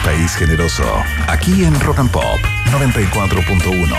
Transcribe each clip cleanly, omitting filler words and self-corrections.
país generoso. Aquí en Rock and Pop 94.1.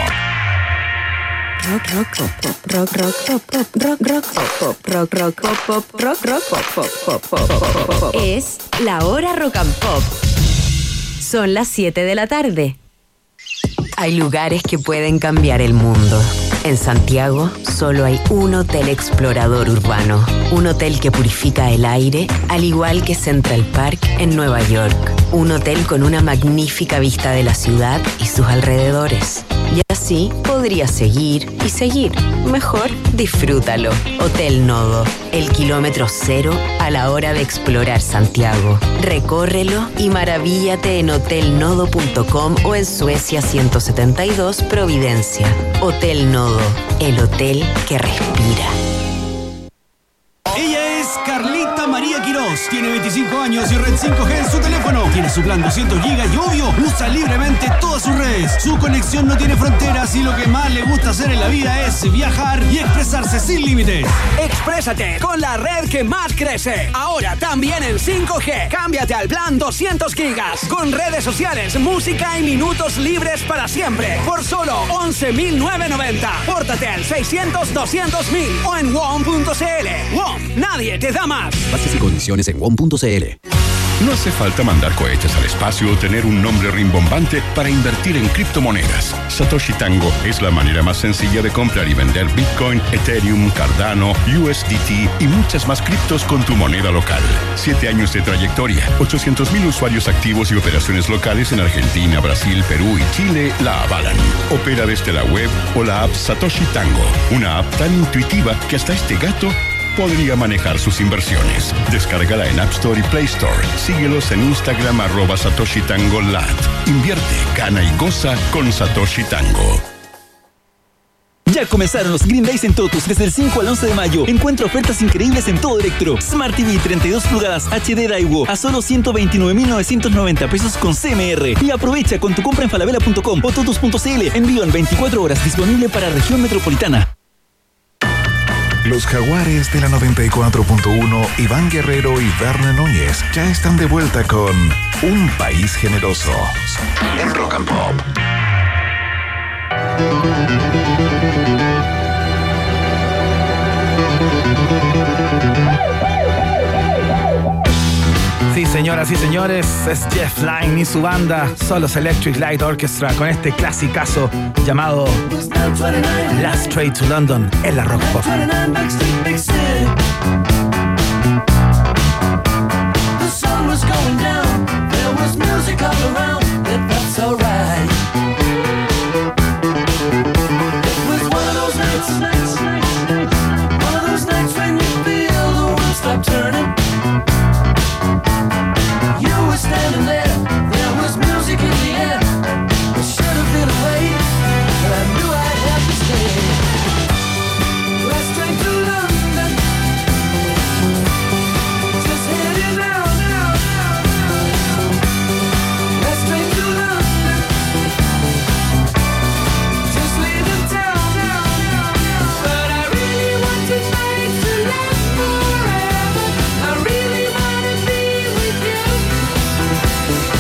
Es la hora Rock and Pop. Son las 7 de la tarde. Hay lugares que pueden cambiar el mundo. En Santiago solo hay un hotel explorador urbano. Un hotel que purifica el aire, al igual que Central Park en Nueva York. Un hotel con una magnífica vista de la ciudad y sus alrededores. Y así podrías seguir y seguir. Mejor, disfrútalo. Hotel Nodo, el kilómetro cero a la hora de explorar Santiago. Recórrelo y maravíllate en hotelnodo.com o en Suecia 172 Providencia. Hotel Nodo, el hotel que respira. Ella es Carlita María Quirós. Tiene 25 años y red 5G en su teléfono. Tiene su plan 200 GB y obvio, usa libremente todas sus redes. Su conexión no tiene fronteras y lo que más le gusta hacer en la vida es viajar y expresarse sin límites. Exprésate con la red que más crece. Ahora también en 5G. Cámbiate al plan 200 GB. Con redes sociales, música y minutos libres para siempre. Por solo 11.990. Pórtate al 600-200.000 o en WOM.cl. WOM. Nadie te da más. Bases y condiciones en WOM.cl. No hace falta mandar cohetes al espacio o tener un nombre rimbombante para invertir en criptomonedas. Satoshi Tango es la manera más sencilla de comprar y vender Bitcoin, Ethereum, Cardano, USDT y muchas más criptos con tu moneda local. 7 años de trayectoria, 800,000 usuarios activos y operaciones locales en Argentina, Brasil, Perú y Chile la avalan. Opera desde la web o la app Satoshi Tango, una app tan intuitiva que hasta este gato podría manejar sus inversiones. Descárgala en App Store y Play Store. Síguelos en Instagram @SatoshiTangoLat. Invierte, gana y goza con Satoshi Tango. Ya comenzaron los Green Days en Totus desde el 5 al 11 de mayo. Encuentra ofertas increíbles en todo electro. Smart TV 32 pulgadas HD Daiwo a solo 129.990 pesos con CMR. Y aprovecha con tu compra en falabella.com o totus.cl. Envío en 24 horas, disponible para región metropolitana. Los Jaguares de la 94.1, Iván Guerrero y Verne Núñez ya están de vuelta con Un País Generoso en Rock and Pop. Sí, señoras y señores, es Jeff Lynne y su banda Solos Electric Light Orchestra con este clasicazo llamado Last Train to London en la Rock Pop. Standing there was music in the air. It should have been away, but I knew I'd have to stay. Last train to London, just heading out. Last train to London, just leaving town. But I really want to make to last forever. I really want to be with you.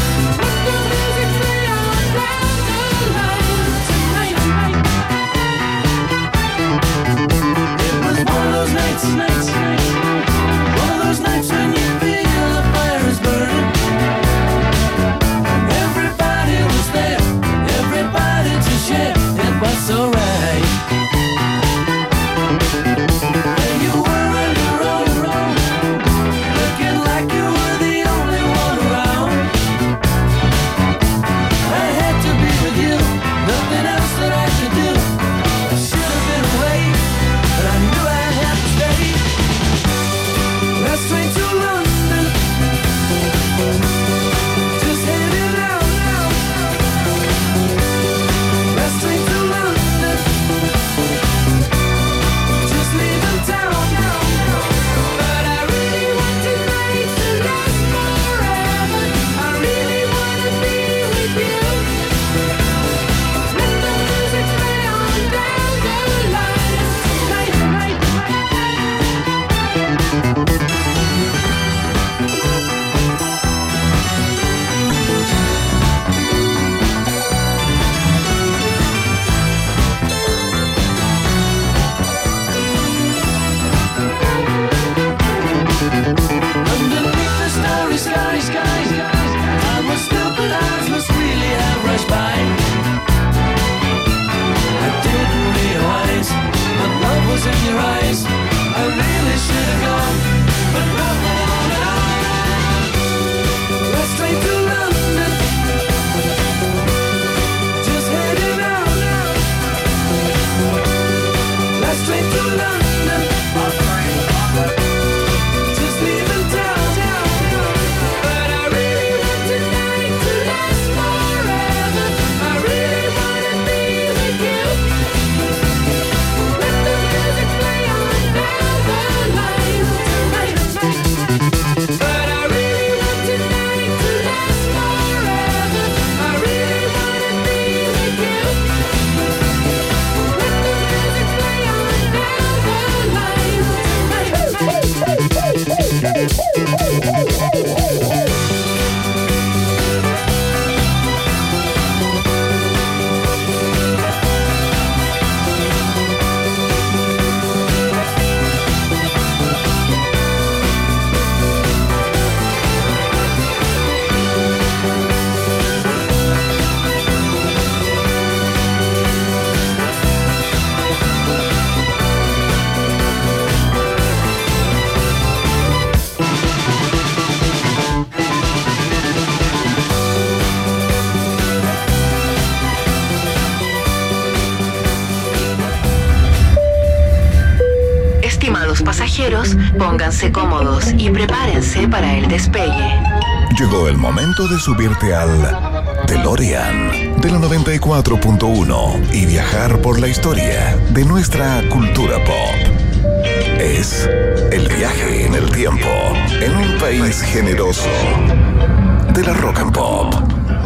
pasajeros, pónganse cómodos y prepárense para el despegue. Llegó el momento de subirte al DeLorean de la 94.1 y viajar por la historia de nuestra cultura pop. Es el viaje en el tiempo en un país generoso de la rock and pop.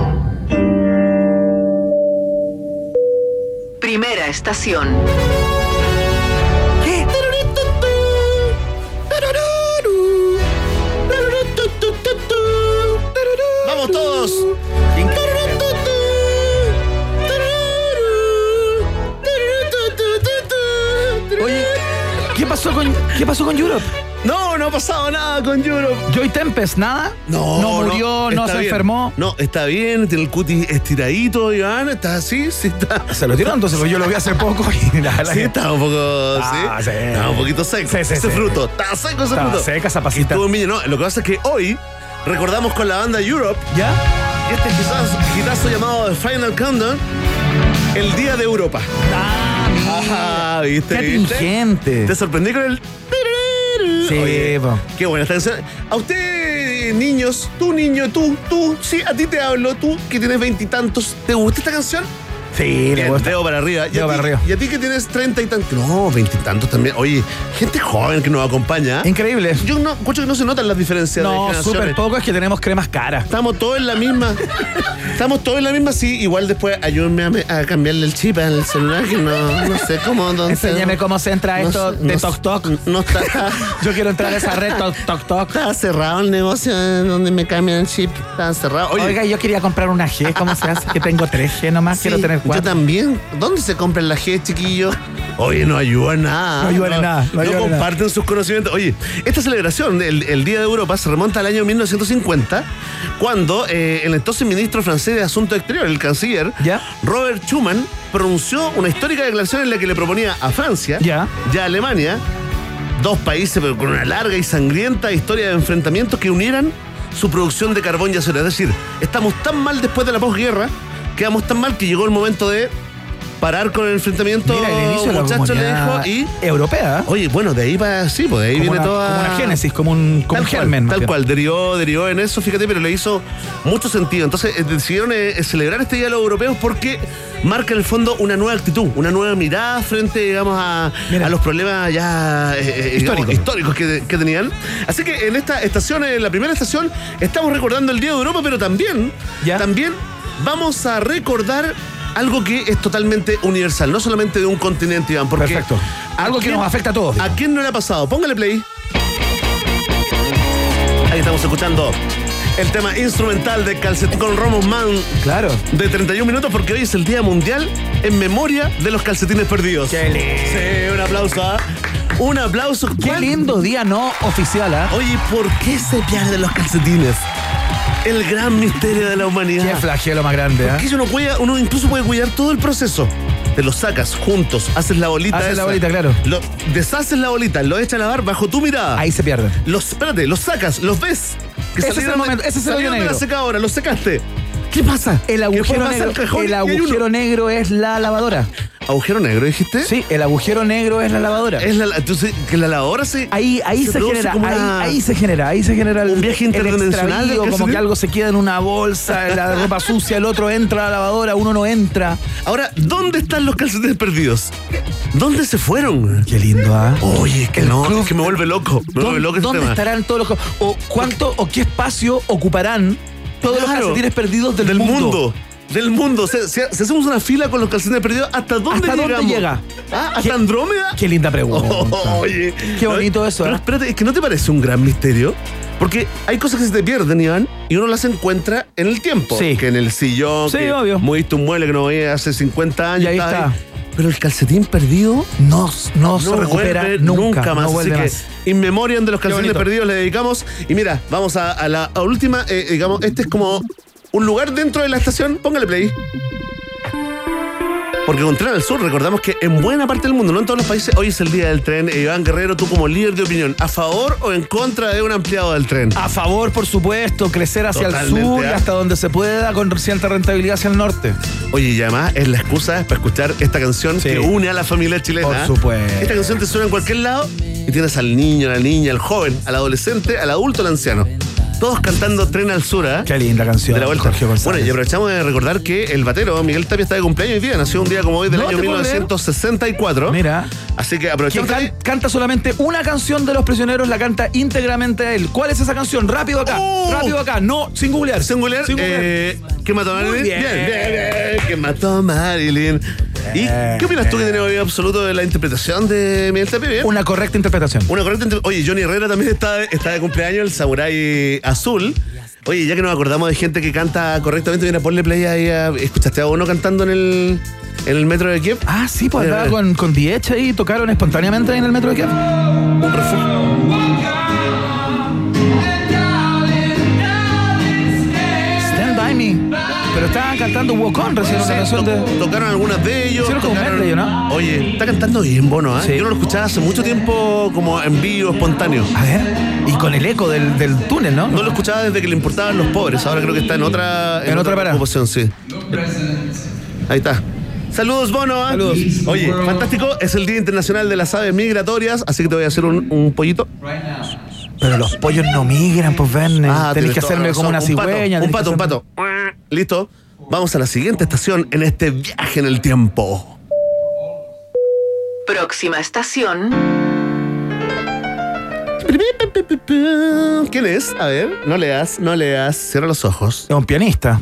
Primera estación. ¡Vamos todos! Oye, ¿qué pasó con Europe? No ha pasado nada con Europe. Joy Tempest, ¿nada? No murió, no está se bien. enfermó. No, está bien, tiene el cutis estiradito, Iván, está así, sí está. Se lo tiró entonces, porque yo lo vi hace poco y la verdad Sí, que- está un poco, sí. Está un poquito seco. Sí, ese fruto, está seco ese Estaba fruto. seca esa Y pasita. estuvo en Viña. No, lo que pasa es que hoy recordamos con la banda Europe ¿Ya? y este hitazo llamado The Final Countdown, el Día de Europa. Mira. ¿Viste? Qué ¿Viste? atingente. Te sorprendí con el... Sí, Oye, po. qué buena esta canción. A usted, niños, tú niño, tú, sí, a ti te hablo, tú que tienes 20 y tantos, ¿te gusta esta canción? Sí, le Bien, gusta. dedo para arriba. Dedo para arriba. Y a ti que tienes 30 y tantos, no, 20 y tantos también. Oye, gente joven que nos acompaña. Increíble. Yo no, escucho que no se notan las diferencias de No, generaciones. súper poco, es que tenemos cremas caras. Estamos todos en la misma. Estamos todos en la misma, sí. Igual después ayúdenme a cambiarle el chip al celular, que no sé cómo. Enséñame cómo se entra esto de Tok Tok. No está. Yo quiero entrar a esa red Tok Tok. Estaba cerrado el negocio donde me cambian el chip. Estaba cerrado. Oye, Oiga, yo quería comprar una G. ¿Cómo se hace? Que tengo 3G nomás, sí, quiero tener yo 4. también. ¿Dónde se compran la G, chiquillo? Oye, no ayuda en nada. No ayuda en nada, no ayuda en nada. comparten sus conocimientos. Oye, esta celebración, el Día de Europa, se remonta al año 1950, cuando el entonces ministro francés de Asuntos Exteriores, el canciller, ¿Ya? Robert Schuman, pronunció una histórica declaración en la que le proponía a Francia ¿Ya? y a Alemania, dos países pero con una larga y sangrienta historia de enfrentamientos que unieran su producción de carbón y acero. Es decir, estamos tan mal después de la posguerra, quedamos tan mal que llegó el momento de parar con el enfrentamiento. Mira, el inicio de la muchachos, le comunidad dijo, y europea. oye, bueno, de ahí va, sí, pues de ahí Como viene una- toda. como una génesis, como un germen, más Tal bien. cual, derivó en eso, fíjate, pero le hizo mucho sentido. Entonces decidieron celebrar este Día de los Europeos porque marca en el fondo una nueva actitud, una nueva mirada frente, digamos, a los problemas ya digamos, históricos que tenían. Así que en esta estación, en la primera estación, estamos recordando el Día de Europa, pero también vamos a recordar algo que es totalmente universal, no solamente de un continente, Iván, porque Perfecto. Algo que nos afecta a todos. ¿A quién no le ha pasado? Póngale play. Ahí estamos escuchando el tema instrumental de Calcetín con Ramos Man. Claro. De 31 minutos, porque hoy es el Día Mundial en memoria de los calcetines perdidos. Qué lindo. Sí, un aplauso, ¿ah? Un aplauso. Qué lindo día no oficial, ¿ah? Oye, ¿por qué se pierden los calcetines? El gran misterio de la humanidad. Qué flagelo más grande, ¿ah? Porque uno incluso puede cuidar todo el proceso. Te los sacas juntos, haces la bolita. Haces la esa, bolita, claro. Deshaces la bolita, lo echas a lavar bajo tu mirada. Ahí se pierden. Espérate, los sacas, los ves. Que Ese es el momento, ese es el hoyo salieron de negro. la secadora, los secaste. ¿Qué pasa? El Que agujero después vas al negro, cajón el y hay uno. agujero negro es la lavadora. ¿Agujero negro, dijiste? Sí, el agujero negro es la lavadora. Entonces, que la lavadora se... Ahí se produce genera, como una- ahí se genera un viaje interdimensional del como calcetín. que algo se queda en una bolsa, la ropa sucia, el otro entra a la lavadora, uno no entra. Ahora, ¿dónde están los calcetines perdidos? ¿Dónde se fueron? Qué lindo, ¿ah? Oye, que no, que me vuelve loco. Me vuelve loco este ¿Dónde tema. estarán todos los... o cuánto o qué espacio ocuparán todos los Claro. calcetines perdidos Del mundo. Del mundo. Si hacemos una fila con los calcetines perdidos, ¿hasta dónde ¿Hasta llegamos? dónde llega? ¿Ah? ¿Hasta ¿Qué- Andrómeda? Qué linda pregunta. Oye. Qué bonito eso, Pero ¿eh? espérate, es que ¿no te parece un gran misterio? Porque hay cosas que se te pierden, Iván, y uno las encuentra en el tiempo. Sí. Que en el sillón, Sí, que obvio. moviste un mueble que no veía hace 50 años. Y ahí estaba está. Pero el calcetín perdido No se recupera vuelve nunca más. No vuelve Así más. que, in memoriam de los calcetines bonito. perdidos, le dedicamos. Y mira, vamos a la última, digamos, este es como un lugar dentro de la estación. Póngale play. Porque con Tren al Sur, recordamos que en buena parte del mundo, no en todos los países, hoy es el día del tren. Iván Guerrero, tú como líder de opinión, ¿a favor o en contra de un ampliado del tren? A favor, por supuesto, crecer hacia Totalmente, el sur y hasta donde se pueda con cierta rentabilidad hacia el norte. Oye, y además es la excusa para escuchar esta canción que une a la familia chilena. Por supuesto. Esta canción te suena en cualquier lado y tienes al niño, a la niña, al joven, al adolescente, al adulto, al anciano. Todos cantando Tren al Sur, ¿eh? Qué linda canción. De la vuelta. Jorge González. Bueno, y aprovechamos de recordar que el batero Miguel Tapia está de cumpleaños hoy día. Nació un día como hoy del año 1964. Mira. Así que aprovechamos. Que canta solamente una canción de Los Prisioneros, la canta íntegramente a él. ¿Cuál es esa canción? Rápido acá. Rápido acá. No, sin googlear. Sin googlear. ¿Qué mató a Marilyn? Bien. ¿Qué mató a Marilyn? ¿Y qué opinas tú que tiene oído absoluto de la interpretación de Miguel Tapia? ¿Bien? Una correcta interpretación. Oye, Johnny Herrera también está de cumpleaños, el samurái azul. Oye, ya que nos acordamos de gente que canta correctamente, viene a ponle play ahí. ¿Escuchaste a uno cantando en el metro de Kiev? Ah, sí, pues andaba con Diech ahí, tocaron espontáneamente ahí en el metro de Kiev. Un refugio. Stand By Me. Pero estaban cantando Walk On recién, una canción de... Tocaron algunas de ellos. Hicieron como un medley, ¿no? Oye, está cantando bien Bono, ¿eh? Sí. Yo no lo escuchaba hace mucho tiempo como en vivo, espontáneo. A ver, y con el eco del túnel, ¿no? No lo escuchaba desde que le importaban los pobres. Ahora creo que está en otra parada. ocupación, sí. Ahí está. Saludos, Bono. ¿eh? Saludos. Oye, fantástico. Es el Día Internacional de las Aves Migratorias, así que te voy a hacer un pollito. Pero los pollos no migran, pues, Verne. Tenés que hacerme como una cigüeña. Un pato. Listo. Vamos a la siguiente estación en este viaje en el tiempo. Próxima estación. ¿Quién es? A ver, no leas. Cierra los ojos. Es un pianista.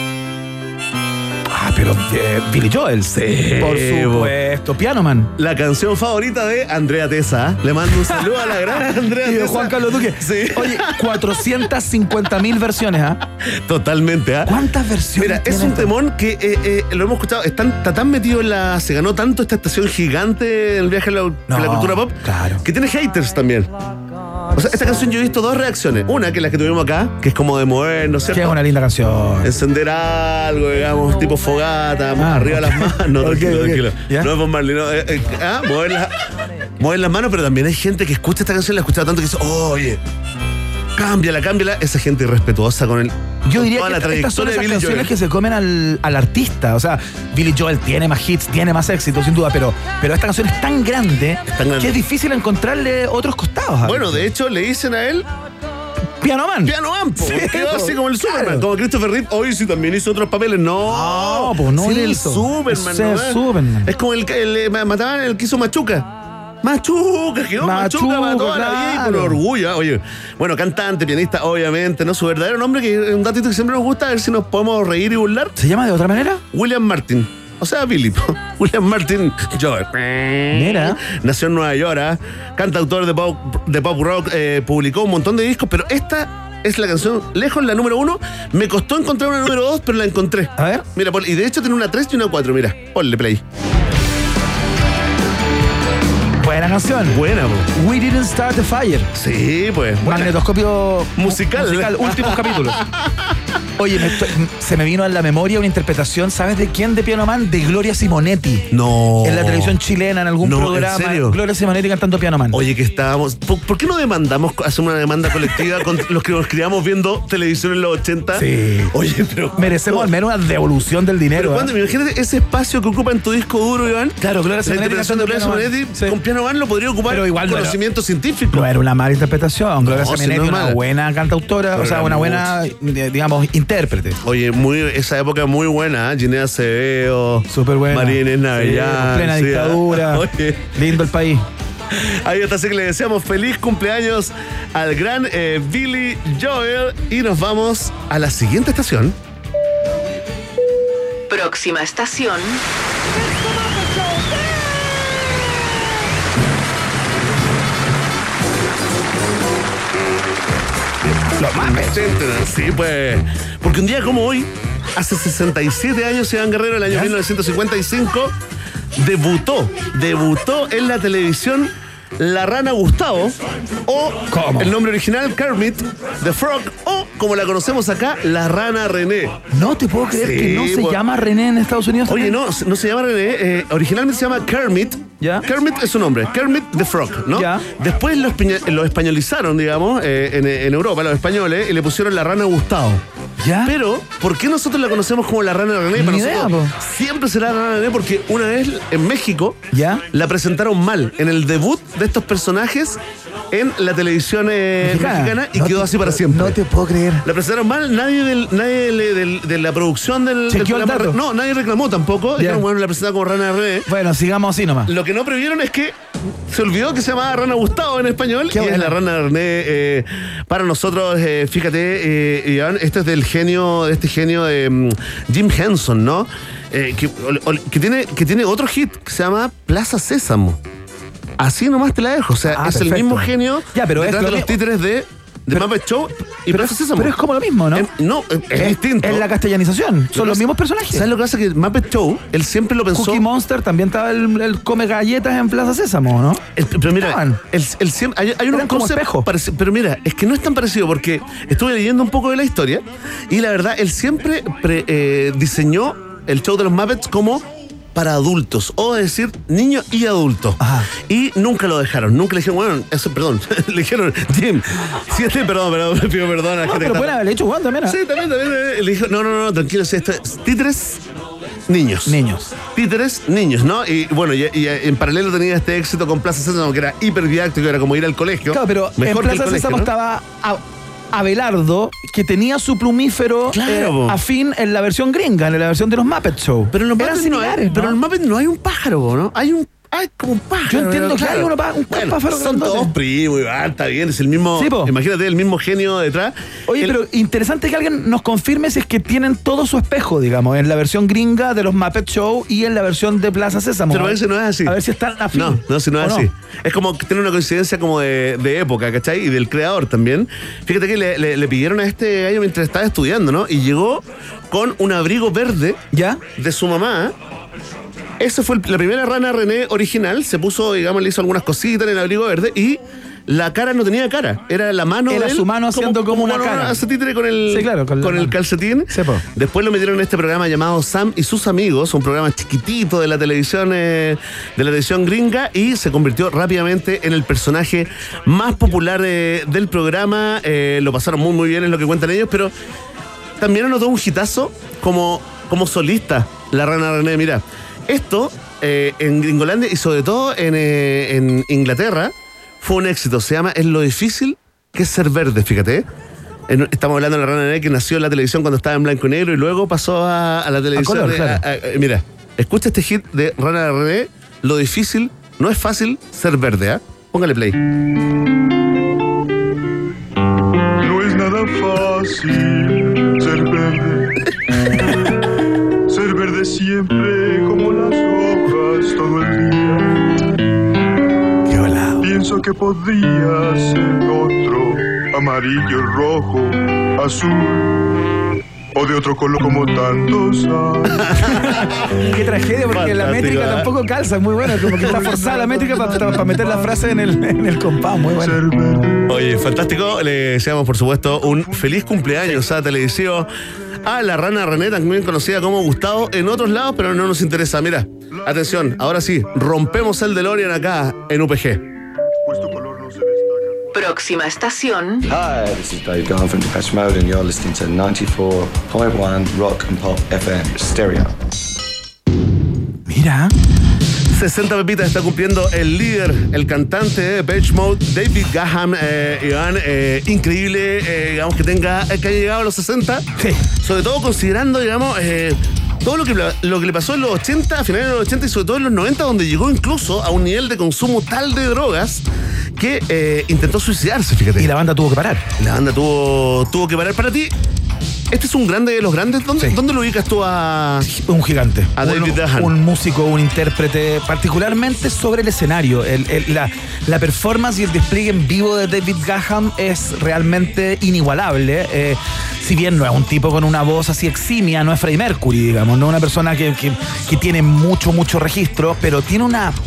Ah, pero Billy Joel. Sí. Por supuesto. Piano Man. La canción favorita de Andrea Tesa. Le mando un saludo a la gran Andrea Y de Tesa. Juan Carlos Duque. Sí. Oye, 450.000 versiones, ¿ah? Totalmente, ¿ah? ¿Cuántas versiones? Mira, es tiene un esto? temón que lo hemos escuchado. Está tan metido se ganó tanto esta estación gigante en el viaje a la cultura pop. Claro. Que tiene haters también. O sea, esta canción yo he visto dos reacciones. Una, que es la que tuvimos acá, que es como de movernos, ¿cierto? Que es una linda canción. Encender algo, digamos, tipo fogata, arriba las manos. No, tranquilo. ¿Ya? No es Bob Marley, no. Mover las manos, pero también hay gente que escucha esta canción, la ha escuchado tanto que dice, oye, cámbiala. Esa gente irrespetuosa con Yo diría toda la que estas son trayectoria esas de Billy canciones Joel. que se comen al artista. O sea, Billy Joel tiene más hits, tiene más éxito, sin duda, pero esta canción es tan grande que es difícil encontrarle otros costados. ¿sabes? Bueno, de hecho, le dicen a él Piano Man. Piano Man, po, Sí, quedó po, así como el claro. Superman, como Christopher Reeve. Hoy sí también hizo otros papeles. No, pues no sí, era el hizo. Superman. Ese ¿no? es Superman. Es como el que mataban el que hizo Machuca. Quedó Machuca para toda la vida y con claro. orgullo. Oye, bueno, cantante, pianista, obviamente, ¿no? Su verdadero nombre, que es un datito que siempre nos gusta, a ver si nos podemos reír y burlar. ¿Se llama de otra manera? William Martin. O sea, Billy. William Martin Joel. Mira. Nació en Nueva York, ¿eh? Cantautor de pop rock, publicó un montón de discos, pero esta es la canción lejos, la número 1. Me costó encontrar una número 2, pero la encontré. A ver. Mira, y de hecho tiene una 3 y una 4, mira. Ponle play. Buena canción. Buena, po. We Didn't Start the Fire. Sí, pues. buena. Magnetoscopio Musical. últimos capítulos. Oye, se me vino a la memoria una interpretación, ¿sabes de quién? De Piano Man, de Gloria Simonetti. No. En la televisión chilena, en algún programa. ¿En serio? Gloria Simonetti cantando Piano Man. Oye, que estábamos. ¿Por qué no demandamos, hacemos una demanda colectiva con los que nos criamos viendo televisión en los 80? Sí. Oye, pero. Merecemos al menos una devolución del dinero. Pero cuando, imagínate ese espacio que ocupa en tu disco duro, Iván. Claro, Gloria La Simonetti interpretación de Gloria cantando Piano Simonetti Man. Sí. con Piano Man lo podría ocupar Pero igual no era- conocimiento científico. No era una mala interpretación. Gloria No, Simonetti si no es una mala. buena cantautora, Pero o sea, era una buena, digamos, intérprete. Oye, esa época muy buena, ¿eh? Ginea Acevedo, Súper buena. María Inés Sí, Navellán. plena sí, dictadura. Oye, Lindo el país. ahí está, así que le deseamos feliz cumpleaños al gran Billy Joel. Y nos vamos a la siguiente estación. Próxima estación. Los más presentes, sí, pues. Porque un día como hoy, hace 67 años, Iván Guerrero, en el año 1955, debutó en la televisión la rana Gustavo, o ¿Cómo? el nombre original Kermit the Frog, o como la conocemos acá, la rana René. No te puedo creer Sí, que no se bueno. llama René en Estados Unidos. Oye, también. no se llama René, originalmente se llama Kermit. Ya. Kermit es su nombre, Kermit the Frog, ¿no? Ya. Después lo españolizaron, digamos, en Europa, los españoles, y le pusieron la rana Gustavo. ¿Ya? Pero, ¿por qué nosotros la conocemos como la rana René? Para Ni idea, nosotros po. siempre será la rana René porque una vez en México ¿Ya? la presentaron mal en el debut de estos personajes en la televisión mexicana y No quedó te- así para siempre. No te puedo creer. La presentaron mal, nadie de la producción del Chequeó el programa. dato. No, nadie reclamó tampoco. Ya. Dijeron, bueno, la presentaron como Rana René. Bueno, sigamos así nomás. Lo que no previeron es que se olvidó que se llamaba Rana Gustavo en español. Qué y buena. es la Rana René. Para nosotros, fíjate, Iván, este es del genio, de este genio de Jim Henson, ¿no? Que tiene otro hit que se llama Plaza Sésamo. Así nomás te la dejo. O sea, Ah, es el perfecto. mismo genio Ya, pero detrás es de lo los mismo. títeres de Muppet Show y Plaza Sésamo. Pero es como lo mismo, ¿no? No, es distinto. Es la castellanización. Son los mismos personajes. ¿Sabes lo que pasa? Que Muppet Show, él siempre lo pensó. Cookie Monster también estaba el come galletas en Plaza Sésamo, ¿no? Pero mira, Estaban. él siempre, hay unos Eran como conceptos espejos. pero mira, es que no es tan parecido porque estuve leyendo un poco de la historia y la verdad, él siempre diseñó el show de los Muppets como para adultos, o decir, niños y adultos. Ajá. Y nunca lo dejaron, nunca le dijeron, bueno, eso, perdón, le dijeron, Jim, perdón, pido perdón a la No, gente pero que está- pueden haberle hecho Juan también. ¿Ah? Sí, también, le dijo, no, tranquilo, si esto es títeres, niños. Niños. Títeres, niños, ¿no? Y bueno, y en paralelo tenía este éxito con Plaza Sésamo, que era hiperdidáctico, era como ir al colegio. Claro, pero Mejor en que el Plaza colegio, Sésamo ¿no? estaba Abelardo, que tenía su plumífero Claro. afín en la versión gringa, en la versión de los Muppet Show. Pero en los Eran Muppets no similares, hay, pero en ¿no? los Muppets no hay un pájaro, ¿no? Hay como un pájaro. Yo entiendo que hay un Bueno, pájaro son grandote. todos primos, Iván, está bien, es el mismo. Sí, po. Imagínate, el mismo genio detrás. Oye, pero interesante que alguien nos confirme si es que tienen todo su espejo, digamos, en la versión gringa de los Muppet Show y en la versión de Plaza Sésamo. Pero parece que no es así. A ver si están afín. No, si no es ¿o así. Es como que tiene una coincidencia como de época, ¿cachai? Y del creador también. Fíjate que le pidieron a este gallo mientras estaba estudiando, ¿no? Y llegó con un abrigo verde ¿Ya? de su mamá. Esa fue la primera Rana René original. Se puso, digamos, le hizo algunas cositas en el abrigo verde y la cara no tenía cara. Era la mano Era de él, su mano haciendo como una cara. Hace títere con el, Sí, claro, con la el mano. calcetín. Sí, po. Después lo metieron en este programa llamado Sam y sus amigos, un programa chiquitito de la televisión gringa, y se convirtió rápidamente en el personaje más popular del programa. Lo pasaron muy, muy bien, es lo que cuentan ellos, pero también anotó un hitazo como solista, la Rana René. Mira, esto en Gringolandia y sobre todo en Inglaterra fue un éxito. Se llama Es lo difícil que es ser verde, fíjate. Estamos hablando de la Rana René que nació en la televisión cuando estaba en blanco y negro y luego pasó a la televisión. color, claro. Mira, escucha este hit de Rana René. Lo difícil, no es fácil ser verde, ¿ah? Póngale play. No es nada fácil ser verde. Ser verde siempre como las hojas todo el día. Qué volado. Pienso que podría ser otro, amarillo, rojo, azul o de otro color como tantos hay. Qué tragedia, porque la Fantástico, métrica ¿eh? tampoco calza, es muy buena, como que está forzada la métrica para meter la frase en el compás, muy buena. Ser verde. Oye, fantástico. Le deseamos, por supuesto, un feliz cumpleaños a televisivo a la Rana René, también conocida como Gustavo en otros lados, pero no nos interesa. Mira, atención, ahora sí, rompemos el DeLorean acá en UPG. Pues tu color no se destaca. Próxima estación, Hi, this is Dave Garn from Depeche Mode and you're listening to 94.1 Rock and Pop FM Stereo. Mira. 60 pepitas está cumpliendo el líder, el cantante de Depeche Mode, David Gahan, Iván, increíble, digamos, que haya llegado a los 60. Sí. Sobre todo considerando, digamos, todo lo que le pasó en los 80, a finales de los 80 y sobre todo en los 90, donde llegó incluso a un nivel de consumo tal de drogas que intentó suicidarse, fíjate. Y la banda tuvo que parar. La banda tuvo que parar. Para ti, este es un grande de los grandes. ¿Dónde lo ubicas tú a Un gigante. A David Gahan. Un músico, un intérprete, particularmente sobre el escenario. La performance y el despliegue en vivo de David Gahan es realmente inigualable. Si bien no es un tipo con una voz así eximia, no es Freddie Mercury, digamos, no es una persona que tiene mucho registro, pero tiene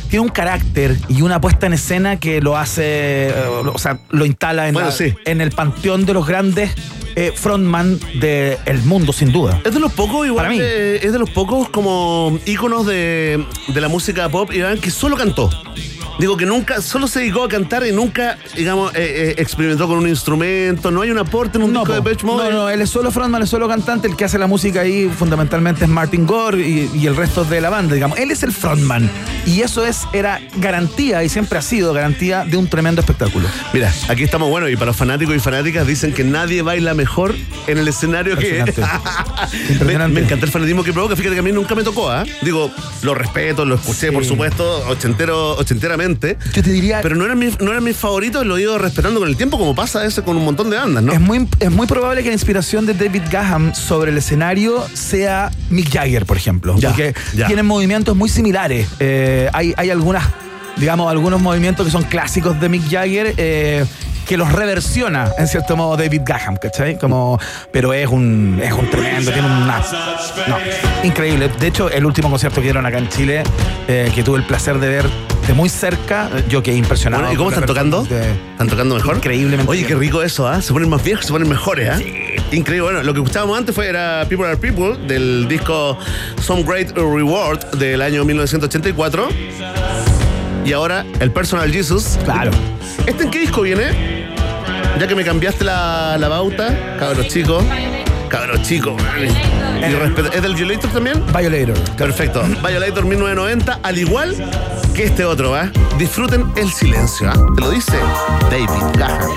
tiene un carácter y una puesta en escena que lo hace, o sea, lo instala en el panteón de los grandes frontman del mundo, sin duda. Es de los pocos, igual, Para mí. Es de los pocos como íconos de la música pop, Iván, que solo cantó. Digo que nunca, solo se dedicó a cantar y nunca, digamos, experimentó con un instrumento. No hay un aporte en un disco de Depeche Mode. No, él es solo frontman, es solo cantante. El que hace la música ahí fundamentalmente es Martin Gore y el resto de la banda, digamos. Él es el frontman. Y eso era garantía, y siempre ha sido garantía de un tremendo espectáculo. Mira, aquí estamos, bueno, y para los fanáticos y fanáticas dicen que nadie baila mejor en el escenario que... me encanta el fanatismo que provoca. Fíjate que a mí nunca me tocó, ¿ah? Digo, lo respeto, lo escuché, por supuesto, ochenteramente. Yo te diría... Pero no eran mis favoritos, lo he ido respetando con el tiempo, como pasa eso con un montón de bandas, ¿no? Es muy probable que la inspiración de David Gaham sobre el escenario sea Mick Jagger, por ejemplo. Porque tienen movimientos muy similares. Hay algunos movimientos que son clásicos de Mick Jagger, que los reversiona, en cierto modo, David Gaham, ¿cachai? Pero es un tremendo, tiene increíble. De hecho, el último concierto que dieron acá en Chile, que tuve el placer de ver de muy cerca, yo quedé impresionado. Bueno, ¿y cómo están tocando? ¿Están tocando mejor? Increíblemente. Oye, qué rico eso, ¿ah? Se ponen más viejos, se ponen mejores, ¿ah? Sí. Increíble. Bueno, lo que escuchábamos antes era People Are People, del disco Some Great Reward del año 1984. Y ahora el Personal Jesus. Claro. ¿Este en qué disco viene? Ya que me cambiaste la pauta, cabros chicos. ¿Es del Violator también? Violator. Perfecto. Violator 1990, al igual que este otro, ¿va? Disfruten el silencio, ¿ah? Te lo dice David Gaham.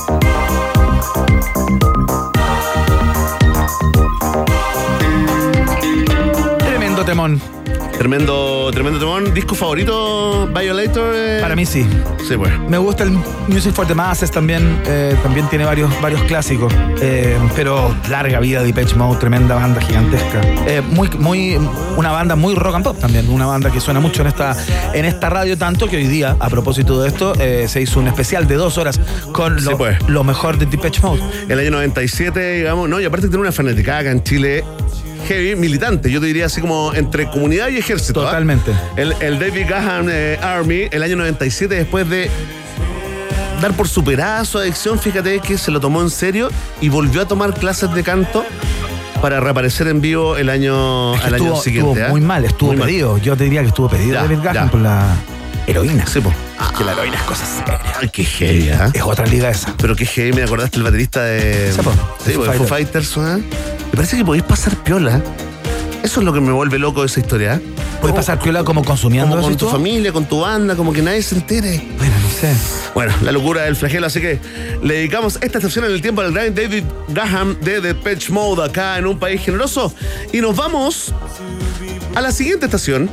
Tremendo temón. Tremendo temón. ¿Disco favorito, Violator? Para mí sí. Sí, pues. Me gusta el Music for the Masses también. También tiene varios clásicos. Pero larga vida de Depeche Mode, tremenda banda gigantesca. Una banda muy rock and pop también. Una banda que suena mucho en esta radio, tanto que hoy día, a propósito de esto, se hizo un especial de 2 horas con lo mejor de Depeche Mode. El año 97, digamos, ¿no? Y aparte tiene una fanaticada acá en Chile heavy, militante, yo te diría así como entre comunidad y ejército. Totalmente. El David Gaham Army, el año 97, después de dar por superada su adicción, fíjate que se lo tomó en serio y volvió a tomar clases de canto para reaparecer en vivo al año siguiente. Estuvo muy mal, estuvo pedido. Yo te diría que estuvo pedido David Gaham por la heroína. Sí, pues. Que la heroína es cosa seria. Ay, qué heavy, ¿eh? Es otra liga esa. Pero qué heavy, me acordaste el baterista de Foo Fighters, ¿eh? Me parece que podéis pasar piola. Eso es lo que me vuelve loco de esa historia. ¿Puedes pasar piola como consumiendo como eso? Con tu familia, con tu banda, como que nadie se entere. Bueno, no sé. Bueno, la locura del flagelo, así que le dedicamos esta estación en el tiempo al gran David Gaham de Depeche Mode acá en Un País Generoso. Y nos vamos a la siguiente estación.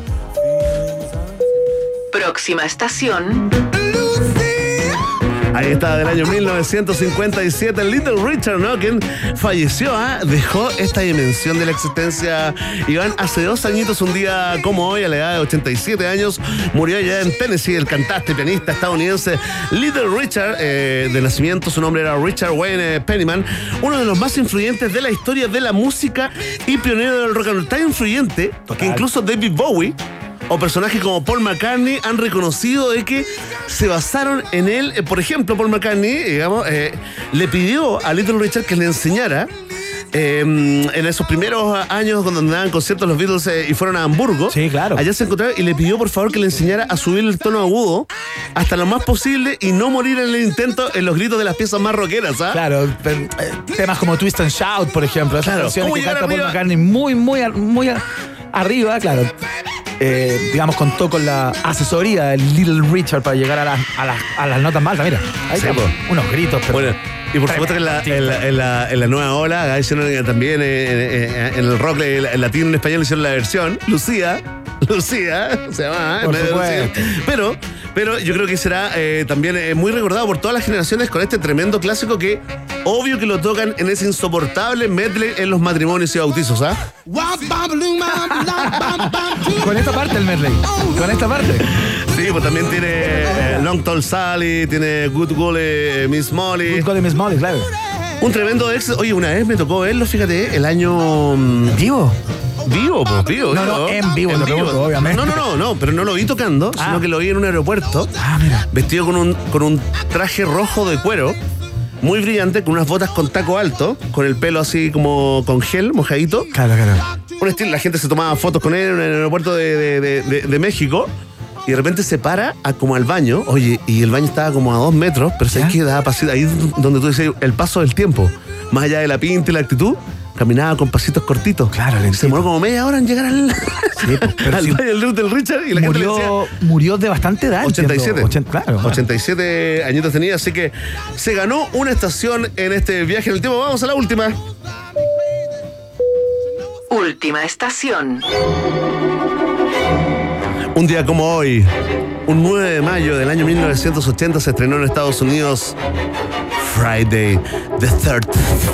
Próxima estación. Ahí está, del año 1957, Little Richard, ¿no? Quien falleció, dejó esta dimensión de la existencia. Iván, hace 2 añitos, un día como hoy, a la edad de 87 años, murió allá en Tennessee el cantante, pianista estadounidense Little Richard, de nacimiento. Su nombre era Richard Wayne Penniman, uno de los más influyentes de la historia de la música y pionero del rock and roll. Tan influyente que incluso David Bowie o personajes como Paul McCartney han reconocido de que se basaron en él. Por ejemplo, Paul McCartney, digamos, le pidió a Little Richard que le enseñara en esos primeros años cuando andaban conciertos los Beatles y fueron a Hamburgo. Sí, claro. Allá se encontraron y le pidió por favor que le enseñara a subir el tono agudo hasta lo más posible y no morir en el intento en los gritos de las piezas más rockeras, ¿ah? Claro, temas como Twist and Shout, por ejemplo. Esas canciones que canta Paul McCartney muy arriba, claro. Digamos, contó con la asesoría de Little Richard para llegar a las notas más altas. Mira, ahí estamos, unos gritos. Pero bueno, y por supuesto que en la nueva ola hicieron también en el rock latino en español hicieron la versión Lucía se llama, por supuesto. Pero yo creo que será también muy recordado por todas las generaciones con este tremendo clásico que obvio que lo tocan en ese insoportable medley en los matrimonios y bautizos, ¿ah? Con esta parte el medley. Con esta parte. Sí, pues también tiene Long Tall Sally, tiene Good Golly Miss Molly. Good Golly Miss Molly, claro. Un tremendo éxito. Oye, una vez me tocó verlo, fíjate, el año... ¿Vivo? Vivo, pues, vivo. No, en vivo, en te pregunto, obviamente. No, pero no lo vi tocando, sino que lo vi en un aeropuerto, mira. vestido con un traje rojo de cuero, muy brillante, con unas botas con taco alto, con el pelo así como con gel, mojadito. Claro. Un estilo, la gente se tomaba fotos con él en el aeropuerto de México. Y de repente se para como al baño. Oye, y el baño estaba como a 2 metros, pero ¿sabes qué? Daba pasito. Ahí donde tú dices el paso del tiempo. Más allá de la pinta y la actitud, caminaba con pasitos cortitos. Claro, se demoró como media hora en llegar al baño del Richard y la gente le decía... Murió de bastante edad. 87. Claro. 87 añitos tenía, así que se ganó una estación en este viaje en el tiempo. Vamos a la última. Última estación. Un día como hoy, un 9 de mayo del año 1980, se estrenó en Estados Unidos Friday the 13th.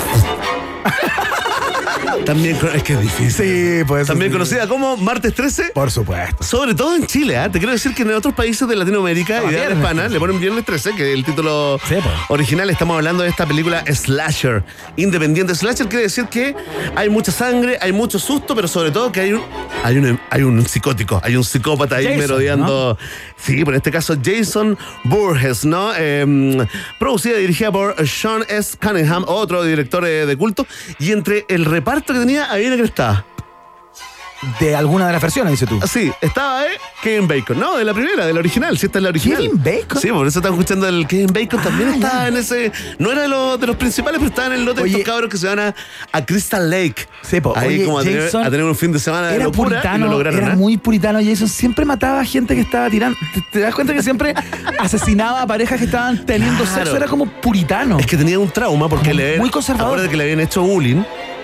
También, es que es difícil. Sí, pues. También conocida como Martes 13. Por supuesto. Sobre todo en Chile, ¿eh? Te quiero decir que en otros países de Latinoamérica y de habla hispana le ponen Viernes 13, que es el título original. Estamos hablando de esta película Slasher, independiente. Slasher quiere decir que hay mucha sangre, hay mucho susto, pero sobre todo que hay un psicótico, hay un psicópata ahí merodeando. ¿No? Sí, pero en este caso Jason Voorhees, ¿no? Producida y dirigida por Sean S. Cunningham, otro director de culto. Y entre el reparto que tenía, ahí era que estaba. ¿De alguna de las versiones, dices tú? Sí, estaba Kevin Bacon. No, de la primera, de la original. Sí, esta es la original. ¿Kevin Bacon? Sí, por eso están escuchando el Kevin Bacon. También estaba en ese... No era de los principales, pero estaba en el lote de estos cabros que se van a Crystal Lake. Sí, po. Ahí Oye, como a tener un fin de semana de locura. Puritano, y lo lograron, era muy puritano. Jason siempre mataba a gente que estaba tirando. ¿Te das cuenta que siempre asesinaba a parejas que estaban teniendo sexo? Era como puritano. Es que tenía un trauma porque muy conservador. Acuérdate que le habían hecho bullying.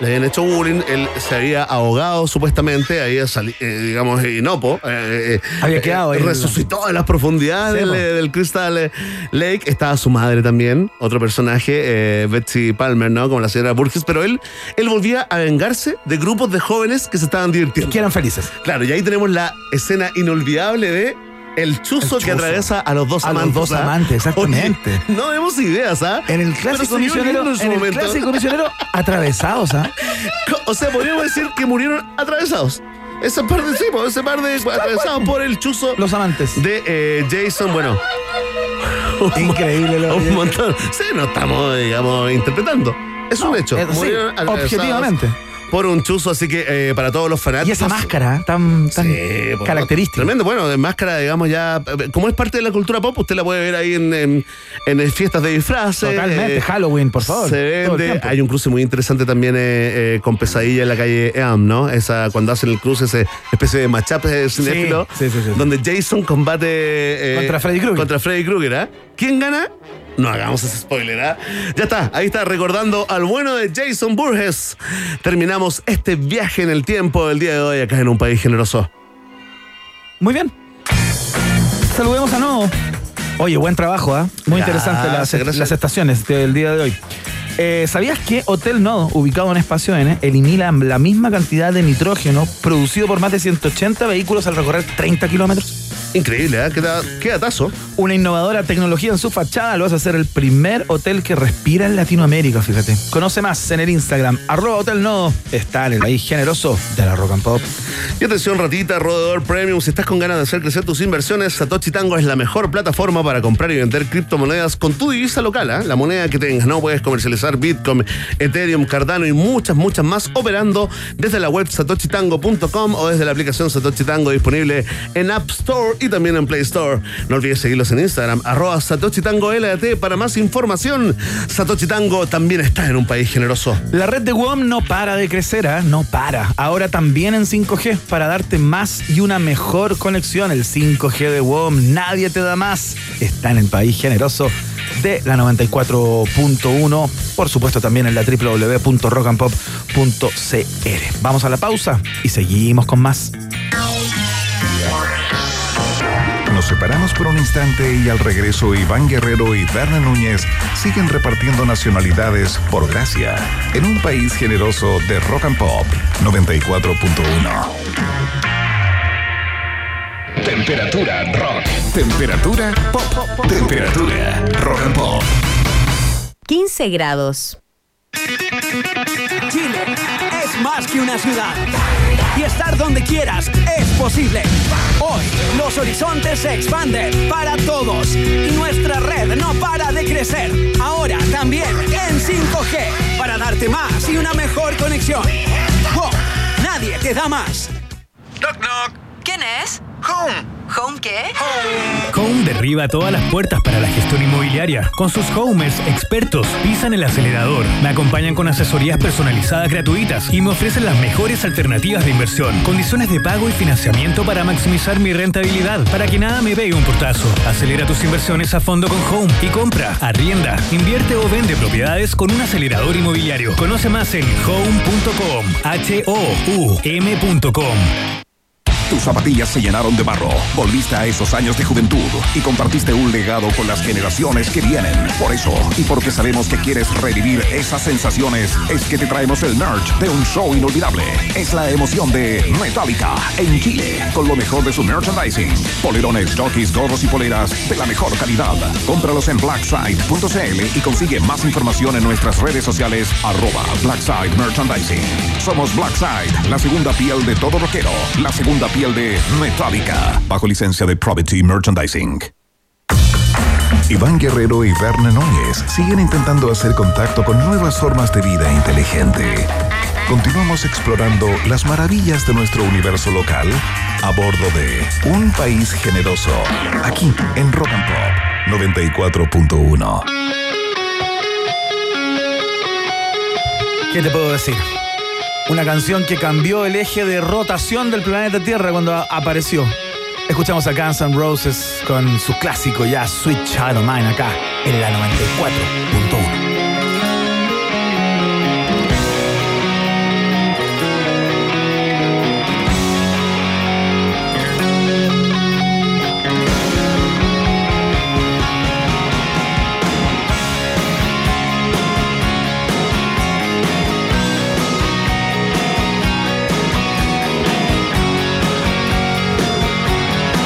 Él se había ahogado supuestamente, había salido, digamos, inopo. Había quedado resucitó en las profundidades del Crystal Lake. Estaba su madre también, otro personaje, Betsy Palmer, ¿no? Como la señora Burgess, pero él volvía a vengarse de grupos de jóvenes que se estaban divirtiendo. Que eran felices. Claro, y ahí tenemos la escena inolvidable de el chuzo que atraviesa a los dos amantes. A los dos amantes, exactamente. Oye, no vemos ideas, ¿ah? En el clásico misionero, atravesados, ¿ah? O sea, podríamos decir que murieron atravesados. Ese par de atravesados por el chuzo. Los amantes. De Jason, bueno. Increíble. Un montón. Sí, no estamos, digamos, interpretando. Es un hecho. Murieron objetivamente. Por un chuzo, así que para todos los fanáticos. Y esa máscara tan característica. Tremendo, bueno, de máscara, digamos, ya. Como es parte de la cultura pop, usted la puede ver ahí en fiestas de disfraces. Totalmente, Halloween, por favor. Se vende. Hay un cruce muy interesante también con Pesadilla en la calle Elm, ¿no? Cuando hacen el cruce, esa especie de matchup cinéfilo. Sí. Donde Jason combate contra Freddy Krueger. ¿Ah? ¿Quién gana? No hagamos ese spoiler, ¿ah? Ya está, ahí está, recordando al bueno de Jason Voorhees. Terminamos este viaje en el tiempo del día de hoy acá en Un País Generoso. Muy bien. Saludemos a Nodo. Oye, buen trabajo, ¿ah? Muy interesante las estaciones del día de hoy. ¿Sabías que Hotel Nodo, ubicado en Espacio N, elimina la misma cantidad de nitrógeno producido por más de 180 vehículos al recorrer 30 kilómetros? Increíble, ¿eh? Qué datazo. Una innovadora tecnología en su fachada lo hace ser el primer hotel que respira en Latinoamérica, fíjate. Conoce más en el Instagram, @hotelnodo. Está en el país generoso de la Rock and Pop. Y atención, ratita, Rodador Premium. Si estás con ganas de hacer crecer tus inversiones, Satoshi Tango es la mejor plataforma para comprar y vender criptomonedas con tu divisa local, ¿eh? La moneda que tengas, ¿no? Puedes comercializar Bitcoin, Ethereum, Cardano y muchas más operando desde la web satoshitango.com o desde la aplicación Satoshi Tango disponible en App Store y también en Play Store. No olvides seguirlos en Instagram, @SatoshiTangoLAT para más información. Satoshi Tango también está en Un País Generoso. La red de WOM no para de crecer, ¿eh? No para. Ahora también en 5G para darte más y una mejor conexión. El 5G de WOM, nadie te da más. Está en El País Generoso de la 94.1. Por supuesto también en la www.rockandpop.cl. Vamos a la pausa y seguimos con más. Nos separamos por un instante y al regreso Iván Guerrero y Berna Núñez siguen repartiendo nacionalidades por gracia en Un País Generoso de Rock and Pop 94.1. Temperatura rock. Temperatura pop. Temperatura rock and pop. 15 grados. Chile es más que una ciudad. y estar donde quieras es posible. Hoy, los horizontes se expanden para todos y nuestra red no para de crecer. Ahora también en 5G para darte más y una mejor conexión. ¡Wow! Nadie te da más. Knock, knock. ¿Quién es? Home. ¿Home qué? Home derriba todas las puertas para la gestión inmobiliaria. Con sus Homers expertos pisan el acelerador, me acompañan con asesorías personalizadas gratuitas y me ofrecen las mejores alternativas de inversión, condiciones de pago y financiamiento para maximizar mi rentabilidad, para que nada me pegue un portazo. Acelera tus inversiones a fondo con Home y compra, arrienda, invierte o vende propiedades con un acelerador inmobiliario. Conoce más en home.com, HOUM.com. Tus zapatillas se llenaron de barro, volviste a esos años de juventud y compartiste un legado con las generaciones que vienen. Por eso, y porque sabemos que quieres revivir esas sensaciones, es que te traemos el merch de un show inolvidable. Es la emoción de Metallica en Chile, con lo mejor de su merchandising. Polerones, jockeys, gorros y poleras de la mejor calidad. Cómpralos en blackside.cl y consigue más información en nuestras redes sociales @Blackside Merchandising. Somos Blackside, la segunda piel de todo rockero, la segunda piel de Metallica, bajo licencia de Probity Merchandising. Iván Guerrero y Verne Núñez siguen intentando hacer contacto con nuevas formas de vida inteligente. Continuamos explorando las maravillas de nuestro universo local a bordo de Un País Generoso, aquí en Rock and Pop 94.1. ¿Qué te puedo decir? Una canción que cambió el eje de rotación del planeta Tierra cuando apareció. Escuchamos a Guns N' Roses con su clásico ya Sweet Child of Mine acá en la 94.1.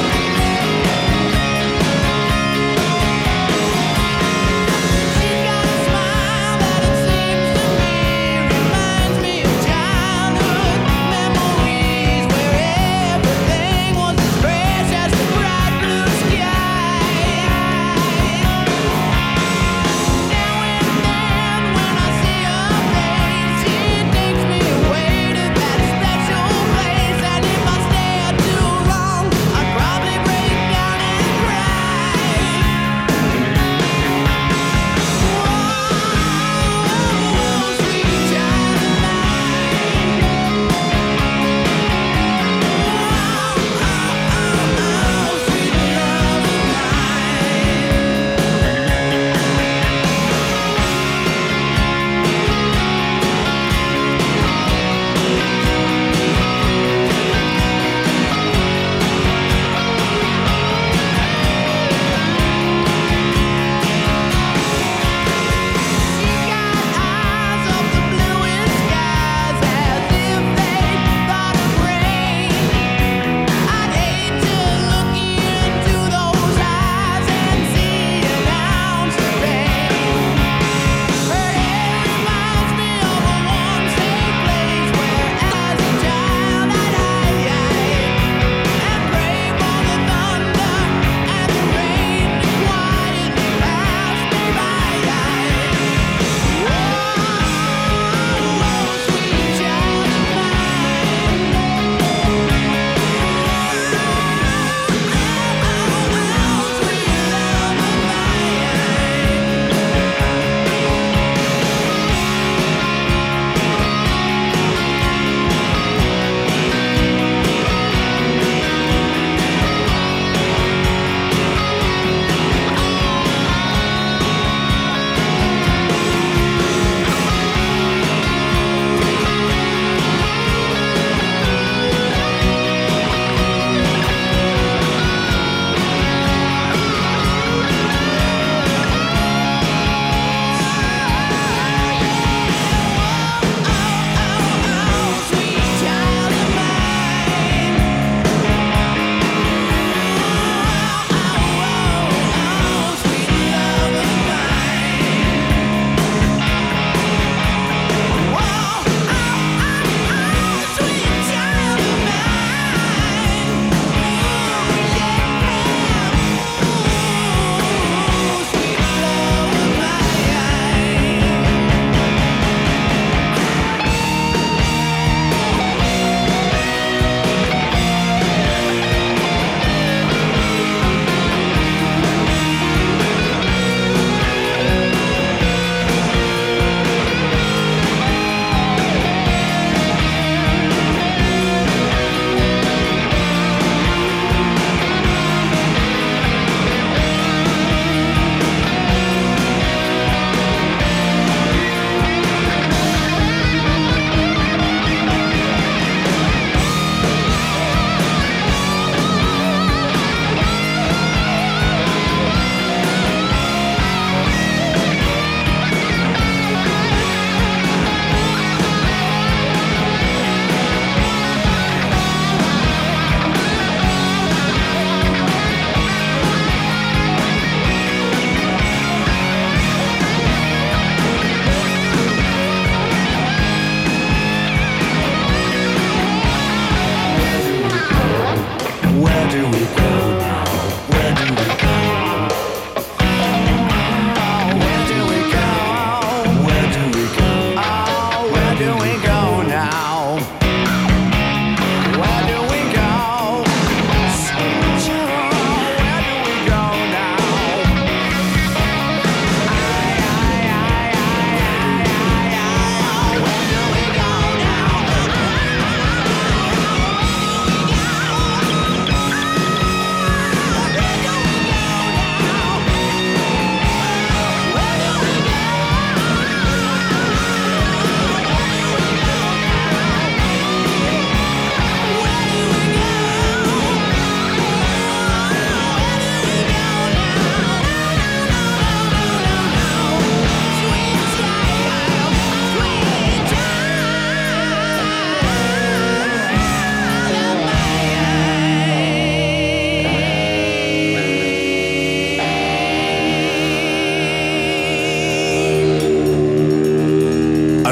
She got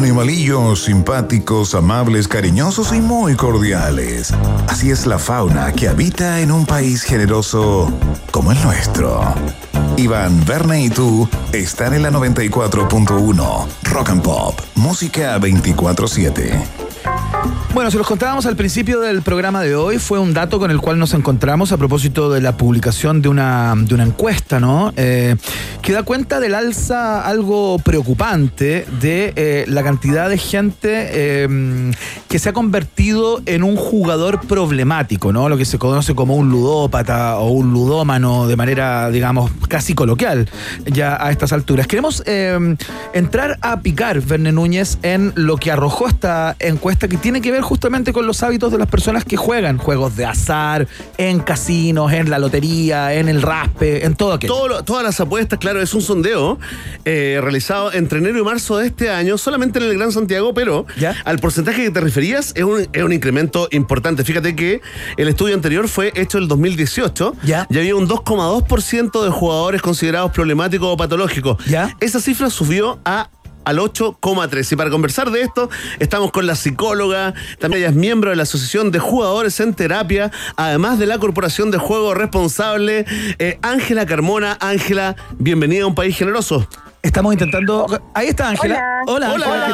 Animalillos simpáticos, amables, cariñosos y muy cordiales. Así es la fauna que habita en un país generoso como el nuestro. Iván, Verne y tú están en la 94.1 Rock and Pop, música 24/7. Bueno, se los contábamos al principio del programa de hoy, fue un dato con el cual nos encontramos a propósito de la publicación de una encuesta, ¿no? Que da cuenta del alza algo preocupante de la cantidad de gente que se ha convertido en un jugador problemático, ¿no? Lo que se conoce como un ludópata o un ludómano de manera, digamos, casi coloquial ya a estas alturas. Queremos entrar a picar, Verne Núñez, en lo que arrojó esta encuesta que tiene que ver justamente con los hábitos de las personas que juegan juegos de azar, en casinos, en la lotería, en el raspe, en todo aquello. Todas las apuestas, claro, es un sondeo realizado entre enero y marzo de este año, solamente en el Gran Santiago, pero ¿ya? Al porcentaje que te referías es un incremento importante. Fíjate que el estudio anterior fue hecho en el 2018 ¿ya? Y había un 2,2% de jugadores considerados problemáticos o patológicos. ¿Ya? Esa cifra subió al 8,3. Y para conversar de esto, estamos con la psicóloga, también ella es miembro de la Asociación de Jugadores en Terapia, además de la Corporación de Juego Responsable, Ángela Carmona. Ángela, bienvenida a Un País Generoso. Estamos intentando... Ahí está Ángela. Hola.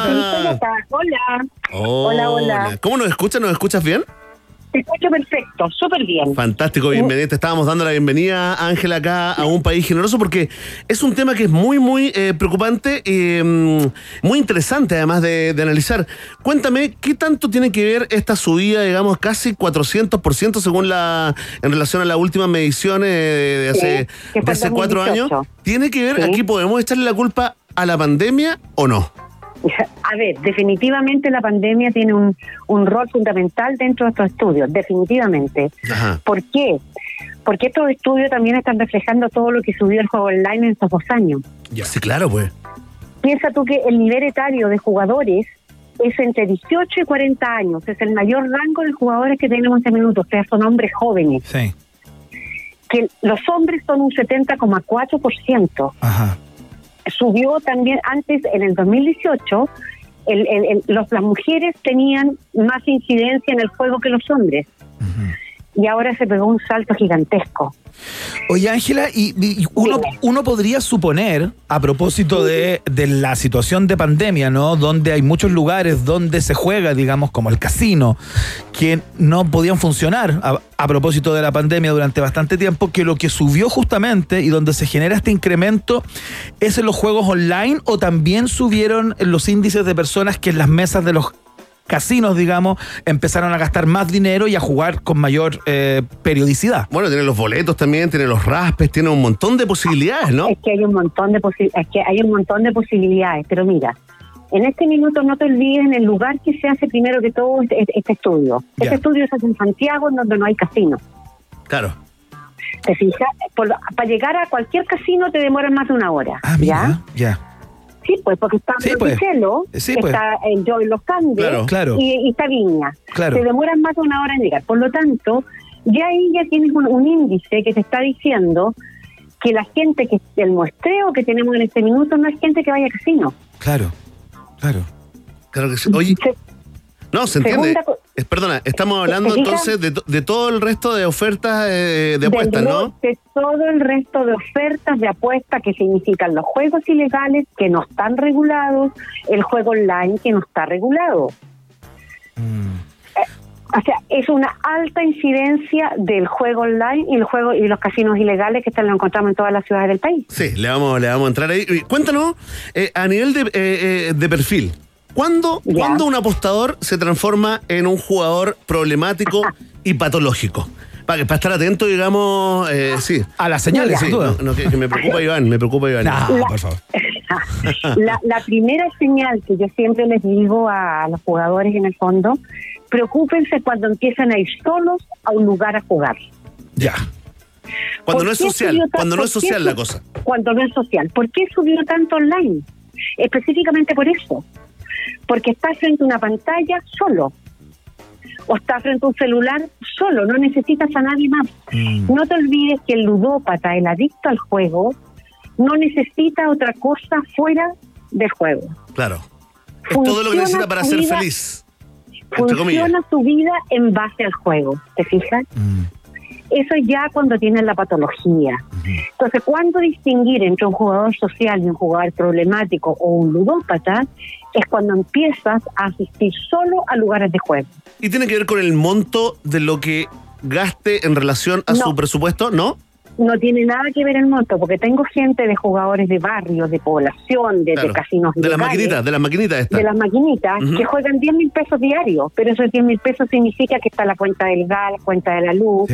Hola. ¿Cómo nos escuchas? ¿Nos escuchas bien? Te escucho perfecto, súper bien. Fantástico, bienvenida. Te estábamos dando la bienvenida, Ángela, acá a Un País Generoso, porque es un tema que es muy, muy preocupante y muy interesante, además de analizar. Cuéntame, ¿qué tanto tiene que ver esta subida, digamos, casi 400% según en relación a las últimas mediciones de hace 4 años? ¿Tiene que ver, aquí podemos echarle la culpa a la pandemia o no? A ver, definitivamente la pandemia tiene un rol fundamental dentro de estos estudios, definitivamente. Ajá. ¿Por qué? Porque estos estudios también están reflejando todo lo que subió el juego online en estos 2 años. Ya, sí, claro, pues. Piensa tú que el nivel etario de jugadores es entre 18 y 40 años, es el mayor rango de jugadores que tenemos en este minuto, o sea, son hombres jóvenes. Sí. Que los hombres son un 70,4%. Ajá. Subió también antes, en el 2018, las mujeres tenían más incidencia en el juego que los hombres. Uh-huh. Y ahora se pegó un salto gigantesco. Oye, Ángela, y uno podría suponer, a propósito de la situación de pandemia, ¿no? Donde hay muchos lugares donde se juega, digamos, como el casino, que no podían funcionar a propósito de la pandemia durante bastante tiempo, que lo que subió justamente y donde se genera este incremento es en los juegos online, o también subieron los índices de personas que en las mesas de los casinos, digamos, empezaron a gastar más dinero y a jugar con mayor periodicidad. Bueno, tiene los boletos también, tiene los raspes, tiene un montón de posibilidades, ¿no? Es que hay un montón de posibilidades, pero mira, en este minuto no te olvides en el lugar que se hace primero que todo este estudio. Ya. Este estudio se hace en Santiago, en donde no hay casino. Claro. ¿Te fijas? Para llegar a cualquier casino te demoran más de 1 hora. Ah, mira, ya. Sí, pues, porque está Monticello, está el Joy Los Candes, claro. Y está Viña. Claro. Se demoran más de 1 hora en llegar. Por lo tanto, ya ahí ya tienes un índice que te está diciendo que la gente, que el muestreo que tenemos en este minuto no es gente que vaya a casino. Claro. Claro que sí. Oye, no, se entiende. Perdona, estamos hablando entonces de todo el resto de ofertas de apuestas, ¿no? De todo el resto de ofertas de apuestas, que significan los juegos ilegales que no están regulados, el juego online que no está regulado. O sea, es una alta incidencia del juego online y los casinos ilegales que lo encontramos en todas las ciudades del país. Sí, le vamos a entrar ahí. Cuéntanos, a nivel de perfil, ¿Cuándo un apostador se transforma en un jugador problemático y patológico? Para estar atento, digamos, sí. A las señales, sí, que me preocupa Iván, por favor. La primera señal que yo siempre les digo a los jugadores, en el fondo, preocúpense cuando empiezan a ir solos a un lugar a jugar. Ya. Cuando no es social, la cosa. Cuando no es social. ¿Por qué subió tanto online? Específicamente por eso. Porque estás frente a una pantalla solo. O estás frente a un celular solo. No necesitas a nadie más. No te olvides que el ludópata, el adicto al juego, no necesita otra cosa fuera del juego. Claro. Es todo lo que necesita para ser feliz. Funciona su vida en base al juego, ¿te fijas? Eso ya cuando tienen la patología. Entonces, ¿cuándo distinguir entre un jugador social y un jugador problemático o un ludópata? Es cuando empiezas a asistir solo a lugares de juego. ¿Y tiene que ver con el monto de lo que gaste en relación a su presupuesto? ¿No? No tiene nada que ver el monto, porque tengo gente de jugadores de barrio, de población, de casinos de locales, de las maquinitas estas. De las maquinitas, que juegan 10.000 pesos diarios, pero esos 10.000 pesos significa que está la cuenta del gas, la cuenta de la luz,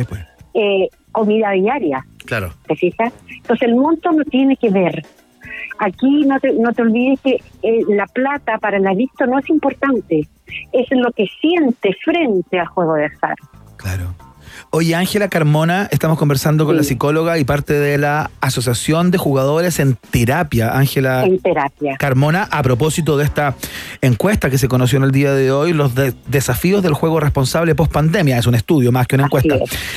comida diaria. Claro. ¿Te fijas? Entonces el monto no tiene que ver. Aquí no te olvides que la plata para el adicto no es importante, es lo que siente frente al juego de azar. Claro. Oye, Ángela Carmona, estamos conversando con la psicóloga y parte de la Asociación de Jugadores en Terapia. Ángela Carmona, a propósito de esta encuesta que se conoció en el día de hoy, los desafíos del juego responsable post pandemia. Es un estudio más que una encuesta.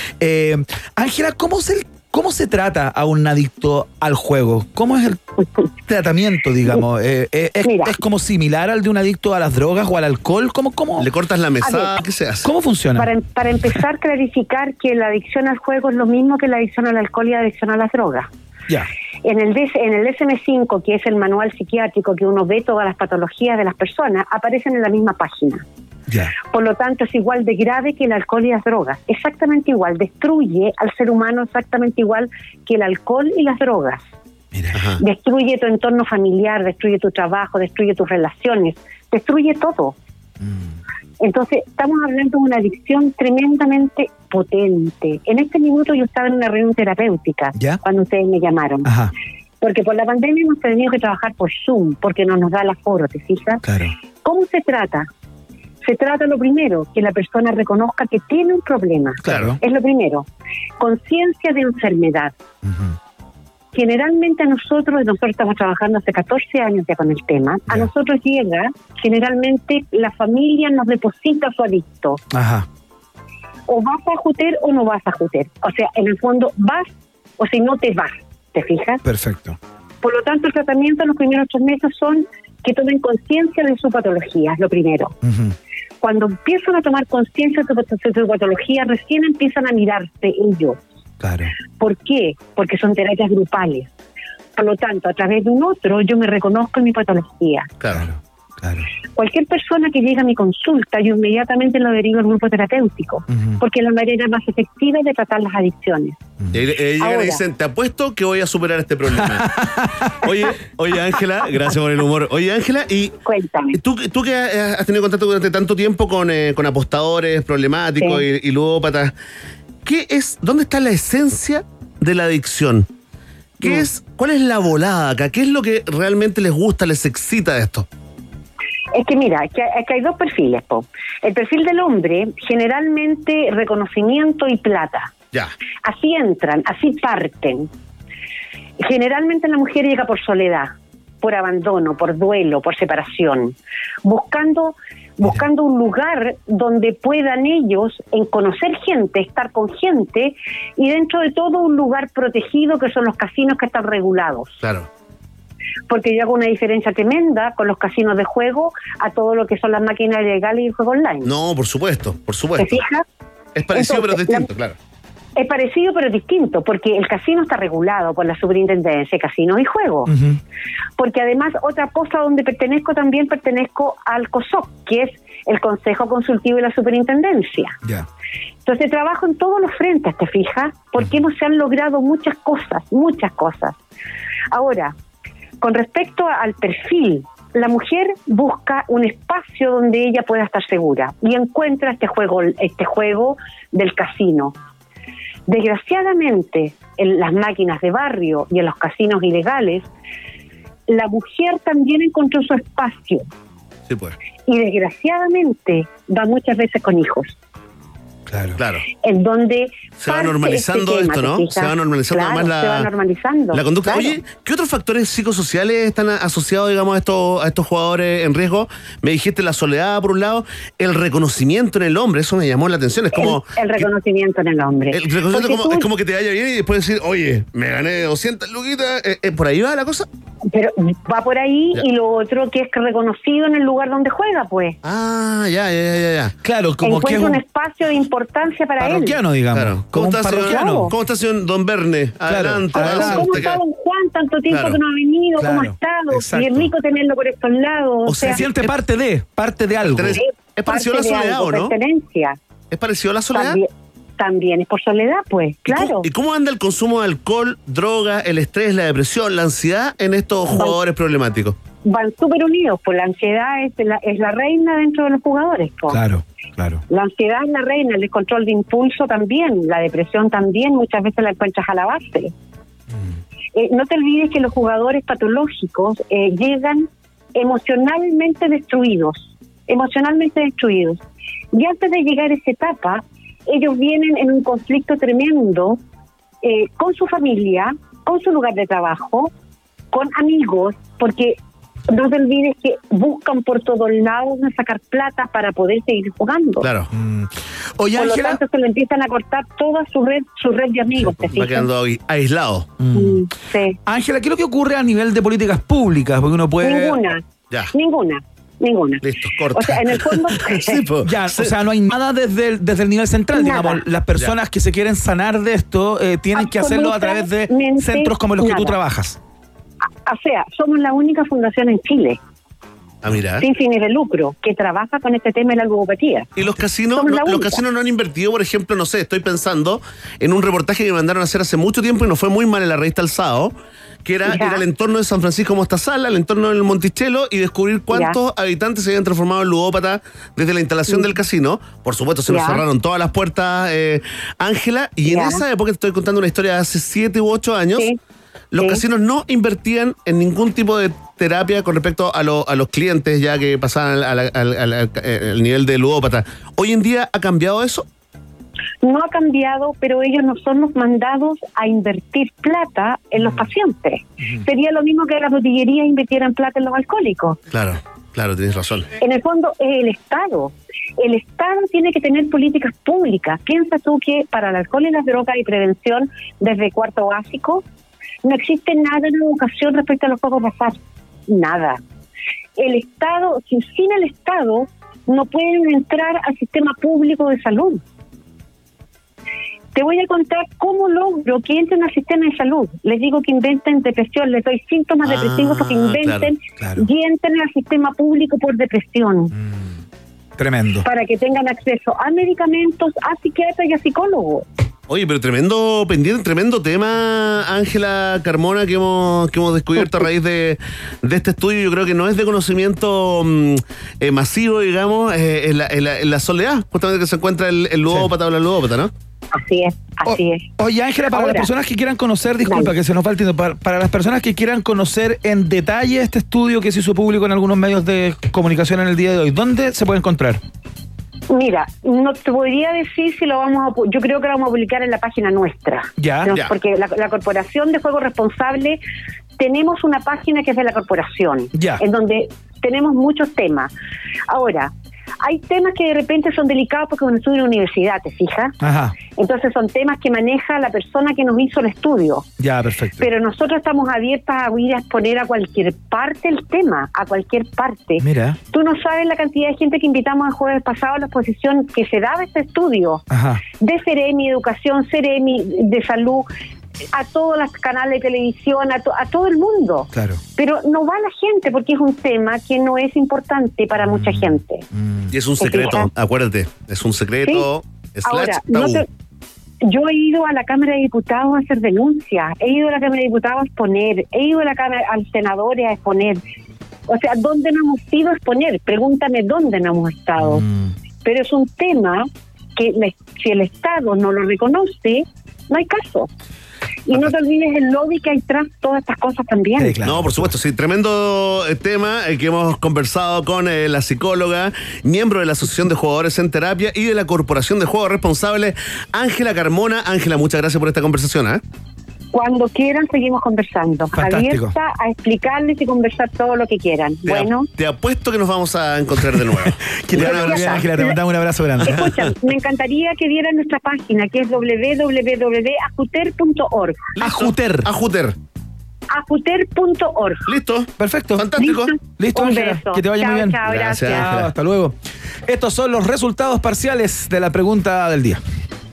Ángela, ¿cómo se trata a un adicto al juego? ¿Cómo es el tratamiento, digamos? ¿Es como similar al de un adicto a las drogas o al alcohol? ¿Cómo? ¿Le cortas la mesada? ¿Qué se hace? ¿Cómo funciona? Para empezar, clarificar que la adicción al juego es lo mismo que la adicción al alcohol y la adicción a las drogas. Ya. En el DSM-5, que es el manual psiquiátrico que uno ve todas las patologías de las personas, aparecen en la misma página. Yeah. Por lo tanto, es igual de grave que el alcohol y las drogas. Exactamente igual. Destruye al ser humano exactamente igual que el alcohol y las drogas. Destruye tu entorno familiar, destruye tu trabajo, destruye tus relaciones, destruye todo. Entonces, estamos hablando de una adicción tremendamente potente. En este minuto yo estaba en una reunión terapéutica cuando ustedes me llamaron. Porque por la pandemia hemos tenido que trabajar por Zoom, porque no nos da el aforo, ¿te fijas? Claro. ¿Cómo se trata? Se trata, lo primero, que la persona reconozca que tiene un problema. Claro. Es lo primero. Conciencia de enfermedad. Generalmente nosotros estamos trabajando hace 14 años ya con el tema. A nosotros llega, generalmente, la familia nos deposita a su adicto. O vas a juter o no vas a juter. O sea, en el fondo, vas o si no te vas. ¿Te fijas? Perfecto. Por lo tanto, el tratamiento en los primeros 3 meses son que tomen conciencia de su patología, es lo primero. Cuando empiezan a tomar conciencia de su patología, recién empiezan a mirarse ellos. Claro. ¿Por qué? Porque son terapias grupales. Por lo tanto, a través de un otro, yo me reconozco en mi patología. Claro. Cualquier persona que llega a mi consulta, yo inmediatamente lo derivo al grupo terapéutico, porque es la manera más efectiva de tratar las adicciones. Llegan y dicen, te apuesto que voy a superar este problema. Oye, Ángela, gracias por el humor. Oye, Ángela, y cuéntame. Tú que has tenido contacto durante tanto tiempo con apostadores problemáticos y ludópatas, ¿dónde está la esencia de la adicción? ¿Cuál es la volada acá? ¿Qué es lo que realmente les gusta, les excita de esto? Es que mira, que hay 2 perfiles, po. El perfil del hombre, generalmente reconocimiento y plata. Ya. Así entran, así parten. Generalmente la mujer llega por soledad, por abandono, por duelo, por separación, buscando un lugar donde puedan ellos conocer gente, estar con gente, y dentro de todo un lugar protegido que son los casinos que están regulados. Claro. Porque yo hago una diferencia tremenda con los casinos de juego a todo lo que son las máquinas legales y el juego online. No, por supuesto. ¿Te fijas? Es parecido pero distinto, claro. Es parecido pero distinto, porque el casino está regulado por la Superintendencia de Casinos y Juegos. Porque además, otra cosa donde también pertenezco al COSOC, que es el Consejo Consultivo de la Superintendencia. Entonces trabajo en todos los frentes, ¿te fijas? Porque se han logrado muchas cosas. Ahora, con respecto al perfil, la mujer busca un espacio donde ella pueda estar segura y encuentra este juego del casino. Desgraciadamente, en las máquinas de barrio y en los casinos ilegales, la mujer también encontró su espacio. Sí, pues. Y desgraciadamente va muchas veces con hijos. Claro. En donde se va normalizando esto, ¿no? Se va normalizando además se va normalizando la conducta. Claro. Oye, ¿qué otros factores psicosociales están asociados, digamos, a estos jugadores en riesgo? Me dijiste la soledad, por un lado, el reconocimiento en el hombre, eso me llamó la atención. Es como el reconocimiento en el hombre. El reconocimiento es como que te vaya bien y después decir, oye, me gané 200 luquitas. ¿Por ahí va la cosa? Pero va por ahí, Ya. y lo otro que es reconocido en el lugar donde juega, pues. Ah, ya. Claro, como que es Encuentra un un espacio de importancia para él. parroquiano, digamos. Claro. Como un está, parroquiano. ¿Cómo está, señor Don Verne? Adelante, ¿Cómo está don Juan? Tanto tiempo Claro. que no ha venido, ¿cómo ha Claro, estado? exacto. Y es rico tenerlo por estos lados. O se siente parte de algo. Es parecido a la parte de soledad, algo, ¿o no? Pertenencia. ¿Es parecido a la soledad? También es por soledad, pues, claro. ¿Y cómo anda el consumo de alcohol, droga, el estrés, la depresión, la ansiedad en estos jugadores problemáticos? Van súper unidos, pues la ansiedad es la reina dentro de los jugadores, pues. Claro. La ansiedad es la reina, el descontrol de impulso también, la depresión también, muchas veces la encuentras a la base. No te olvides que los jugadores patológicos llegan emocionalmente destruidos. Y antes de llegar a esa etapa, ellos vienen en un conflicto tremendo con su familia, con su lugar de trabajo, con amigos, porque no te olvides que buscan por todos lados sacar plata para poder seguir jugando. Claro. Oye, por lo Ángela, tanto, se le empiezan a cortar toda su red de amigos. ¿te Va fijas? quedando aislado. Sí. Ángela, ¿qué es lo que ocurre a nivel de políticas públicas? Porque uno puede... Ninguna. Listo, corta. O sea, en el fondo... O sea, no hay nada desde el nivel central, Nada. digamos. Las personas que se quieren sanar de esto tienen que hacerlo a través de Absolutamente centros como los que tú nada. trabajas. O sea, somos la única fundación en Chile, Ah, mira. sin fines de lucro, que trabaja con este tema de la ludopatía. ¿Y los casinos? Somos la Los única. casinos no han invertido, por ejemplo, no sé, estoy pensando en un reportaje que me mandaron a hacer hace mucho tiempo y nos fue muy mal en la revista El Sábado, que era ir al entorno de San Francisco Mostazal, al entorno del Monticello y descubrir cuántos habitantes se habían transformado en ludópatas desde la instalación del casino. Por supuesto, se nos cerraron todas las puertas, Ángela, y en esa época te estoy contando una historia de hace 7 u 8 años. Los casinos no invertían en ningún tipo de terapia con respecto a los clientes ya que pasaban al nivel de ludópata. ¿Hoy en día ha cambiado eso? No ha cambiado, pero ellos no son los mandados a invertir plata en los pacientes. Sería lo mismo que las botillerías invirtieran plata en los alcohólicos. Claro, tienes razón. En el fondo es el Estado. El Estado tiene que tener políticas públicas. Piensa tú que para el alcohol y las drogas y prevención desde cuarto básico no existe nada en educación respecto a los juegos de azar. Nada. El Estado, sin el Estado, no pueden entrar al sistema público de salud. Te voy a contar cómo logro que entren al sistema de salud. Les digo que inventen depresión, les doy síntomas depresivos para que inventen y entren al sistema público por depresión. Tremendo. Para que tengan acceso a medicamentos, a psiquiatras y a psicólogos. Oye, pero tremendo pendiente, tremendo tema, Ángela Carmona, que hemos descubierto a raíz de este estudio. Yo creo que no es de conocimiento masivo, digamos, en la soledad, justamente que se encuentra el ludópata o la ludópata, ¿no? Así es. Oye, Ángela, para las personas que quieran conocer, disculpa que se nos va el tiempo, para las personas que quieran conocer en detalle este estudio que se hizo público en algunos medios de comunicación en el día de hoy, ¿dónde se puede encontrar? Mira, no te podría decir si lo yo creo que lo vamos a publicar en la página nuestra. Porque la Corporación de Juego Responsable, tenemos una página que es de la corporación, en donde tenemos muchos temas. Ahora, hay temas que de repente son delicados porque es un estudio de universidad, ¿te fijas? Ajá. Entonces son temas que maneja la persona que nos hizo el estudio. Ya, perfecto. Pero nosotros estamos abiertas a ir a exponer a cualquier parte el tema, a cualquier parte. Mira. Tú no sabes la cantidad de gente que invitamos el jueves pasado a la exposición que se daba este estudio. Ajá. De Ceremi, Educación, Ceremi, de Salud, a todos los canales de televisión, a todo el mundo. Claro. Pero no va la gente porque es un tema que no es importante para mucha gente. Y es un secreto, acuérdate, es un secreto. Ahora, yo he ido a la Cámara de Diputados a hacer denuncias, he ido a la Cámara de Diputados a exponer, he ido a la Cámara a los senadores a exponer. O sea, ¿dónde no hemos ido a exponer? Pregúntame dónde no hemos estado. Pero es un tema que si el Estado no lo reconoce, no hay caso. Y no te olvides el lobby que hay tras todas estas cosas también. No, por supuesto, sí, tremendo tema que hemos conversado con la psicóloga, miembro de la Asociación de Jugadores en Terapia y de la Corporación de Juegos Responsables, Ángela Carmona. Ángela, muchas gracias por esta conversación. Cuando quieran seguimos conversando. Fantástico. Abierta a explicarles y conversar todo lo que quieran. Te apuesto que nos vamos a encontrar de nuevo. Ángela, te mandamos un abrazo grande. Escucha, me encantaría que dieran nuestra página, que es www.ajuter.org. Ajuter. afuter.org. Listo. Perfecto. Fantástico. Listo, Un Ángela. beso. Que te vaya Chao, muy bien. chao, gracias. Chao, hasta luego. Estos son los resultados parciales de la pregunta del día.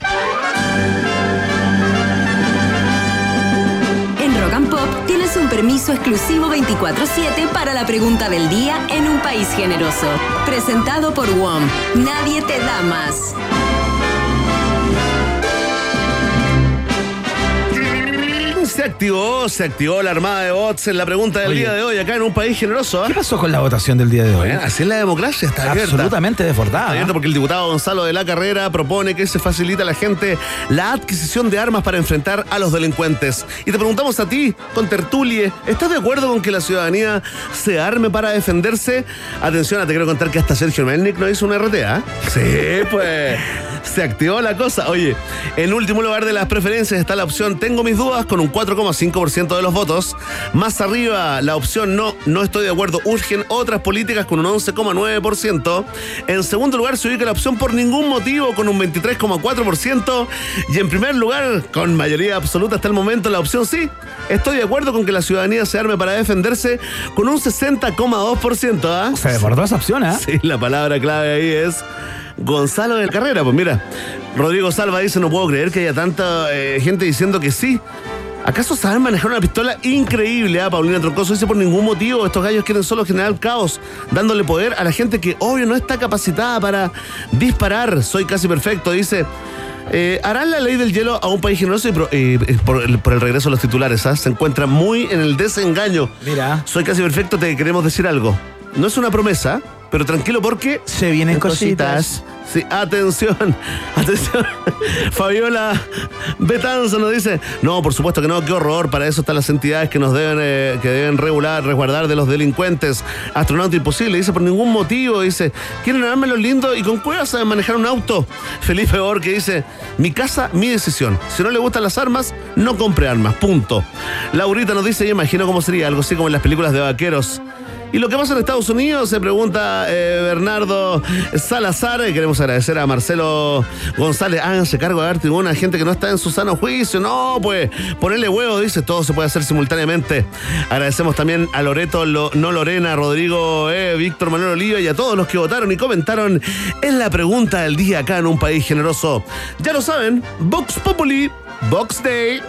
En Rock and Pop tienes un permiso exclusivo 24/7 para la pregunta del día en un país generoso. Presentado por WOM. Nadie te da más. Se activó la armada de bots en la pregunta del día de hoy, acá en un país generoso. ¿Qué pasó con la votación del día de hoy? Así es la democracia, está abierta. Absolutamente desbordada. Está abierta porque el diputado Gonzalo de la Carrera propone que se facilite a la gente la adquisición de armas para enfrentar a los delincuentes. Y te preguntamos a ti, con tertulie, ¿estás de acuerdo con que la ciudadanía se arme para defenderse? Atención, te quiero contar que hasta Sergio Melnik nos hizo una RTA. Sí, pues... Se activó la cosa. Oye, en último lugar de las preferencias está la opción Tengo mis dudas con un 4,5% de los votos. Más arriba la opción No estoy de acuerdo, urgen otras políticas con un 11,9%. En segundo lugar se ubica la opción Por ningún motivo con un 23,4%. Y en primer lugar, con mayoría absoluta hasta el momento, la opción Sí, estoy de acuerdo con que la ciudadanía se arme para defenderse con un 60,2%. ¿Ah? Se desbordó esa opción, ¿eh? Sí, la palabra clave ahí es Gonzalo de Carrera. Pues mira, Rodrigo Salva dice: no puedo creer que haya tanta gente diciendo que sí. ¿Acaso saben manejar una pistola? Increíble, ¿ah? Paulina Troncoso dice: por ningún motivo, estos gallos quieren solo generar caos, dándole poder a la gente que obvio no está capacitada para disparar. Soy casi perfecto, dice. ¿Harán la ley del hielo a un país generoso? Y por el regreso de los titulares, ¿ah? Se encuentra muy en el desengaño. Mira. Soy casi perfecto, te queremos decir algo. No es una promesa, pero tranquilo porque se vienen cositas. Sí, atención. Fabiola Betanzo nos dice: no, por supuesto que no, qué horror, para eso están las entidades que nos deben resguardar de los delincuentes. Astronauta imposible, dice: por ningún motivo, dice, quieren armarme los lindos y con cuevas saben manejar un auto. Felipe Borque dice: mi casa, mi decisión. Si no le gustan las armas, no compre armas, punto. Laurita nos dice: yo imagino cómo sería, algo así como en las películas de vaqueros. ¿Y lo que pasa en Estados Unidos? Se pregunta Bernardo Salazar. Y queremos agradecer a Marcelo González. Háganse cargo de dar tribuna a gente que no está en su sano juicio. No, pues, ponerle huevo, dice, todo se puede hacer simultáneamente. Agradecemos también a Loreto, no Lorena, Rodrigo, Víctor Manuel Oliva y a todos los que votaron y comentaron en la pregunta del día acá en un país generoso. Ya lo saben, Vox Populi, Vox Day.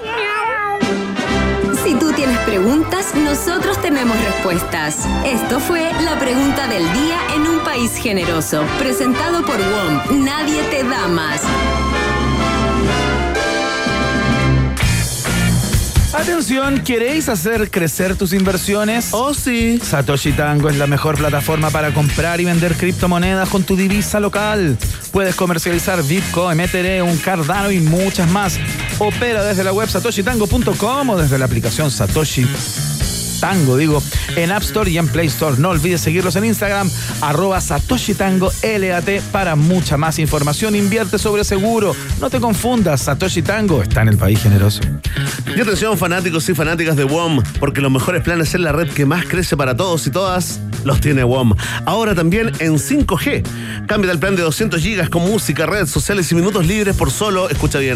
Si tú tienes preguntas, nosotros tenemos respuestas. Esto fue la pregunta del día en un país generoso. Presentado por WOM. Nadie te da más. Atención, ¿queréis hacer crecer tus inversiones? Oh, sí. Satoshi Tango es la mejor plataforma para comprar y vender criptomonedas con tu divisa local. Puedes comercializar Bitcoin, Ethereum, Cardano y muchas más. Opera desde la web satoshitango.com o desde la aplicación Satoshi Tango, en App Store y en Play Store. No olvides seguirlos en Instagram, @SatoshiTangoLAT para mucha más información. Invierte sobre seguro. No te confundas, Satoshi Tango está en el país generoso. Y atención, fanáticos y fanáticas de WOM, porque los mejores planes en la red que más crece para todos y todas los tiene WOM. Ahora también en 5G. Cámbiate al plan de 200 gigas con música, redes sociales y minutos libres por solo, escucha bien,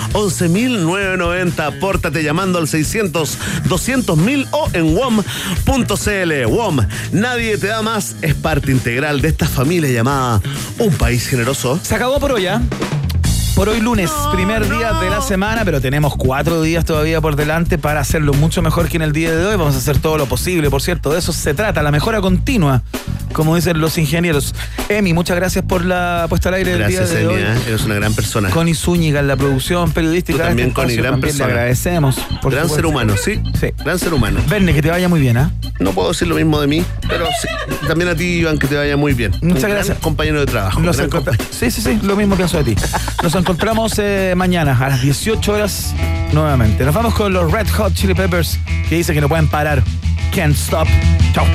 11.990. Pórtate llamando al 600-200.000 o en WOM.cl. WOM, nadie te da más, es parte integral de esta familia llamada Un País Generoso. Se acabó por hoy, ¿ya? Por hoy lunes, primer día de la semana, pero tenemos 4 días todavía por delante para hacerlo mucho mejor que en el día de hoy. Vamos a hacer todo lo posible, por cierto, de eso se trata, la mejora continua, como dicen los ingenieros. Emi, muchas gracias por la puesta al aire del día de hoy. Eres una gran persona. Connie Zúñiga en la producción periodística. Tú también, Connie, gran persona. Le agradecemos. Gran ser humano, sí. Gran ser humano. Verne, que te vaya muy bien, No puedo decir lo mismo de mí, pero sí, también a ti, Iván, que te vaya muy bien. Muchas gracias. Compañero de trabajo. Sí, lo mismo pienso de ti. Nos encontramos mañana a las 18 horas nuevamente. Nos vamos con los Red Hot Chili Peppers, que dice que no pueden parar. Can't stop. Chao.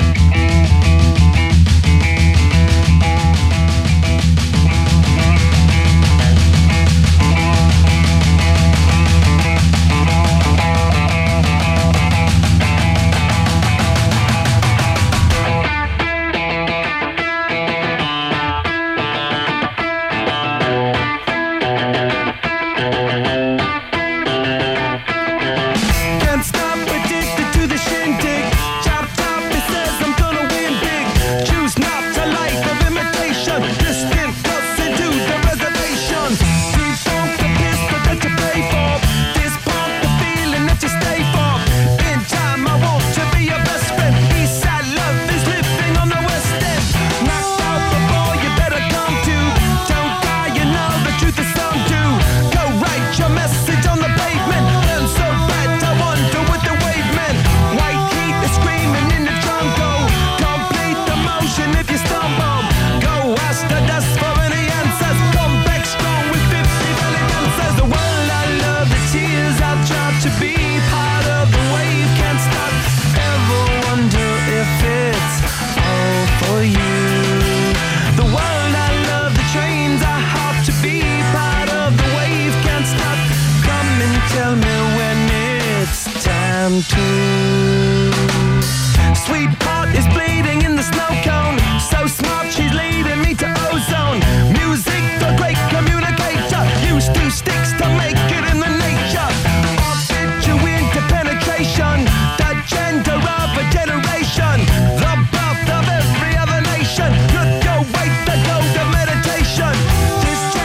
Can't stop, addicted to the one, two. Sweetheart is bleeding in the snow.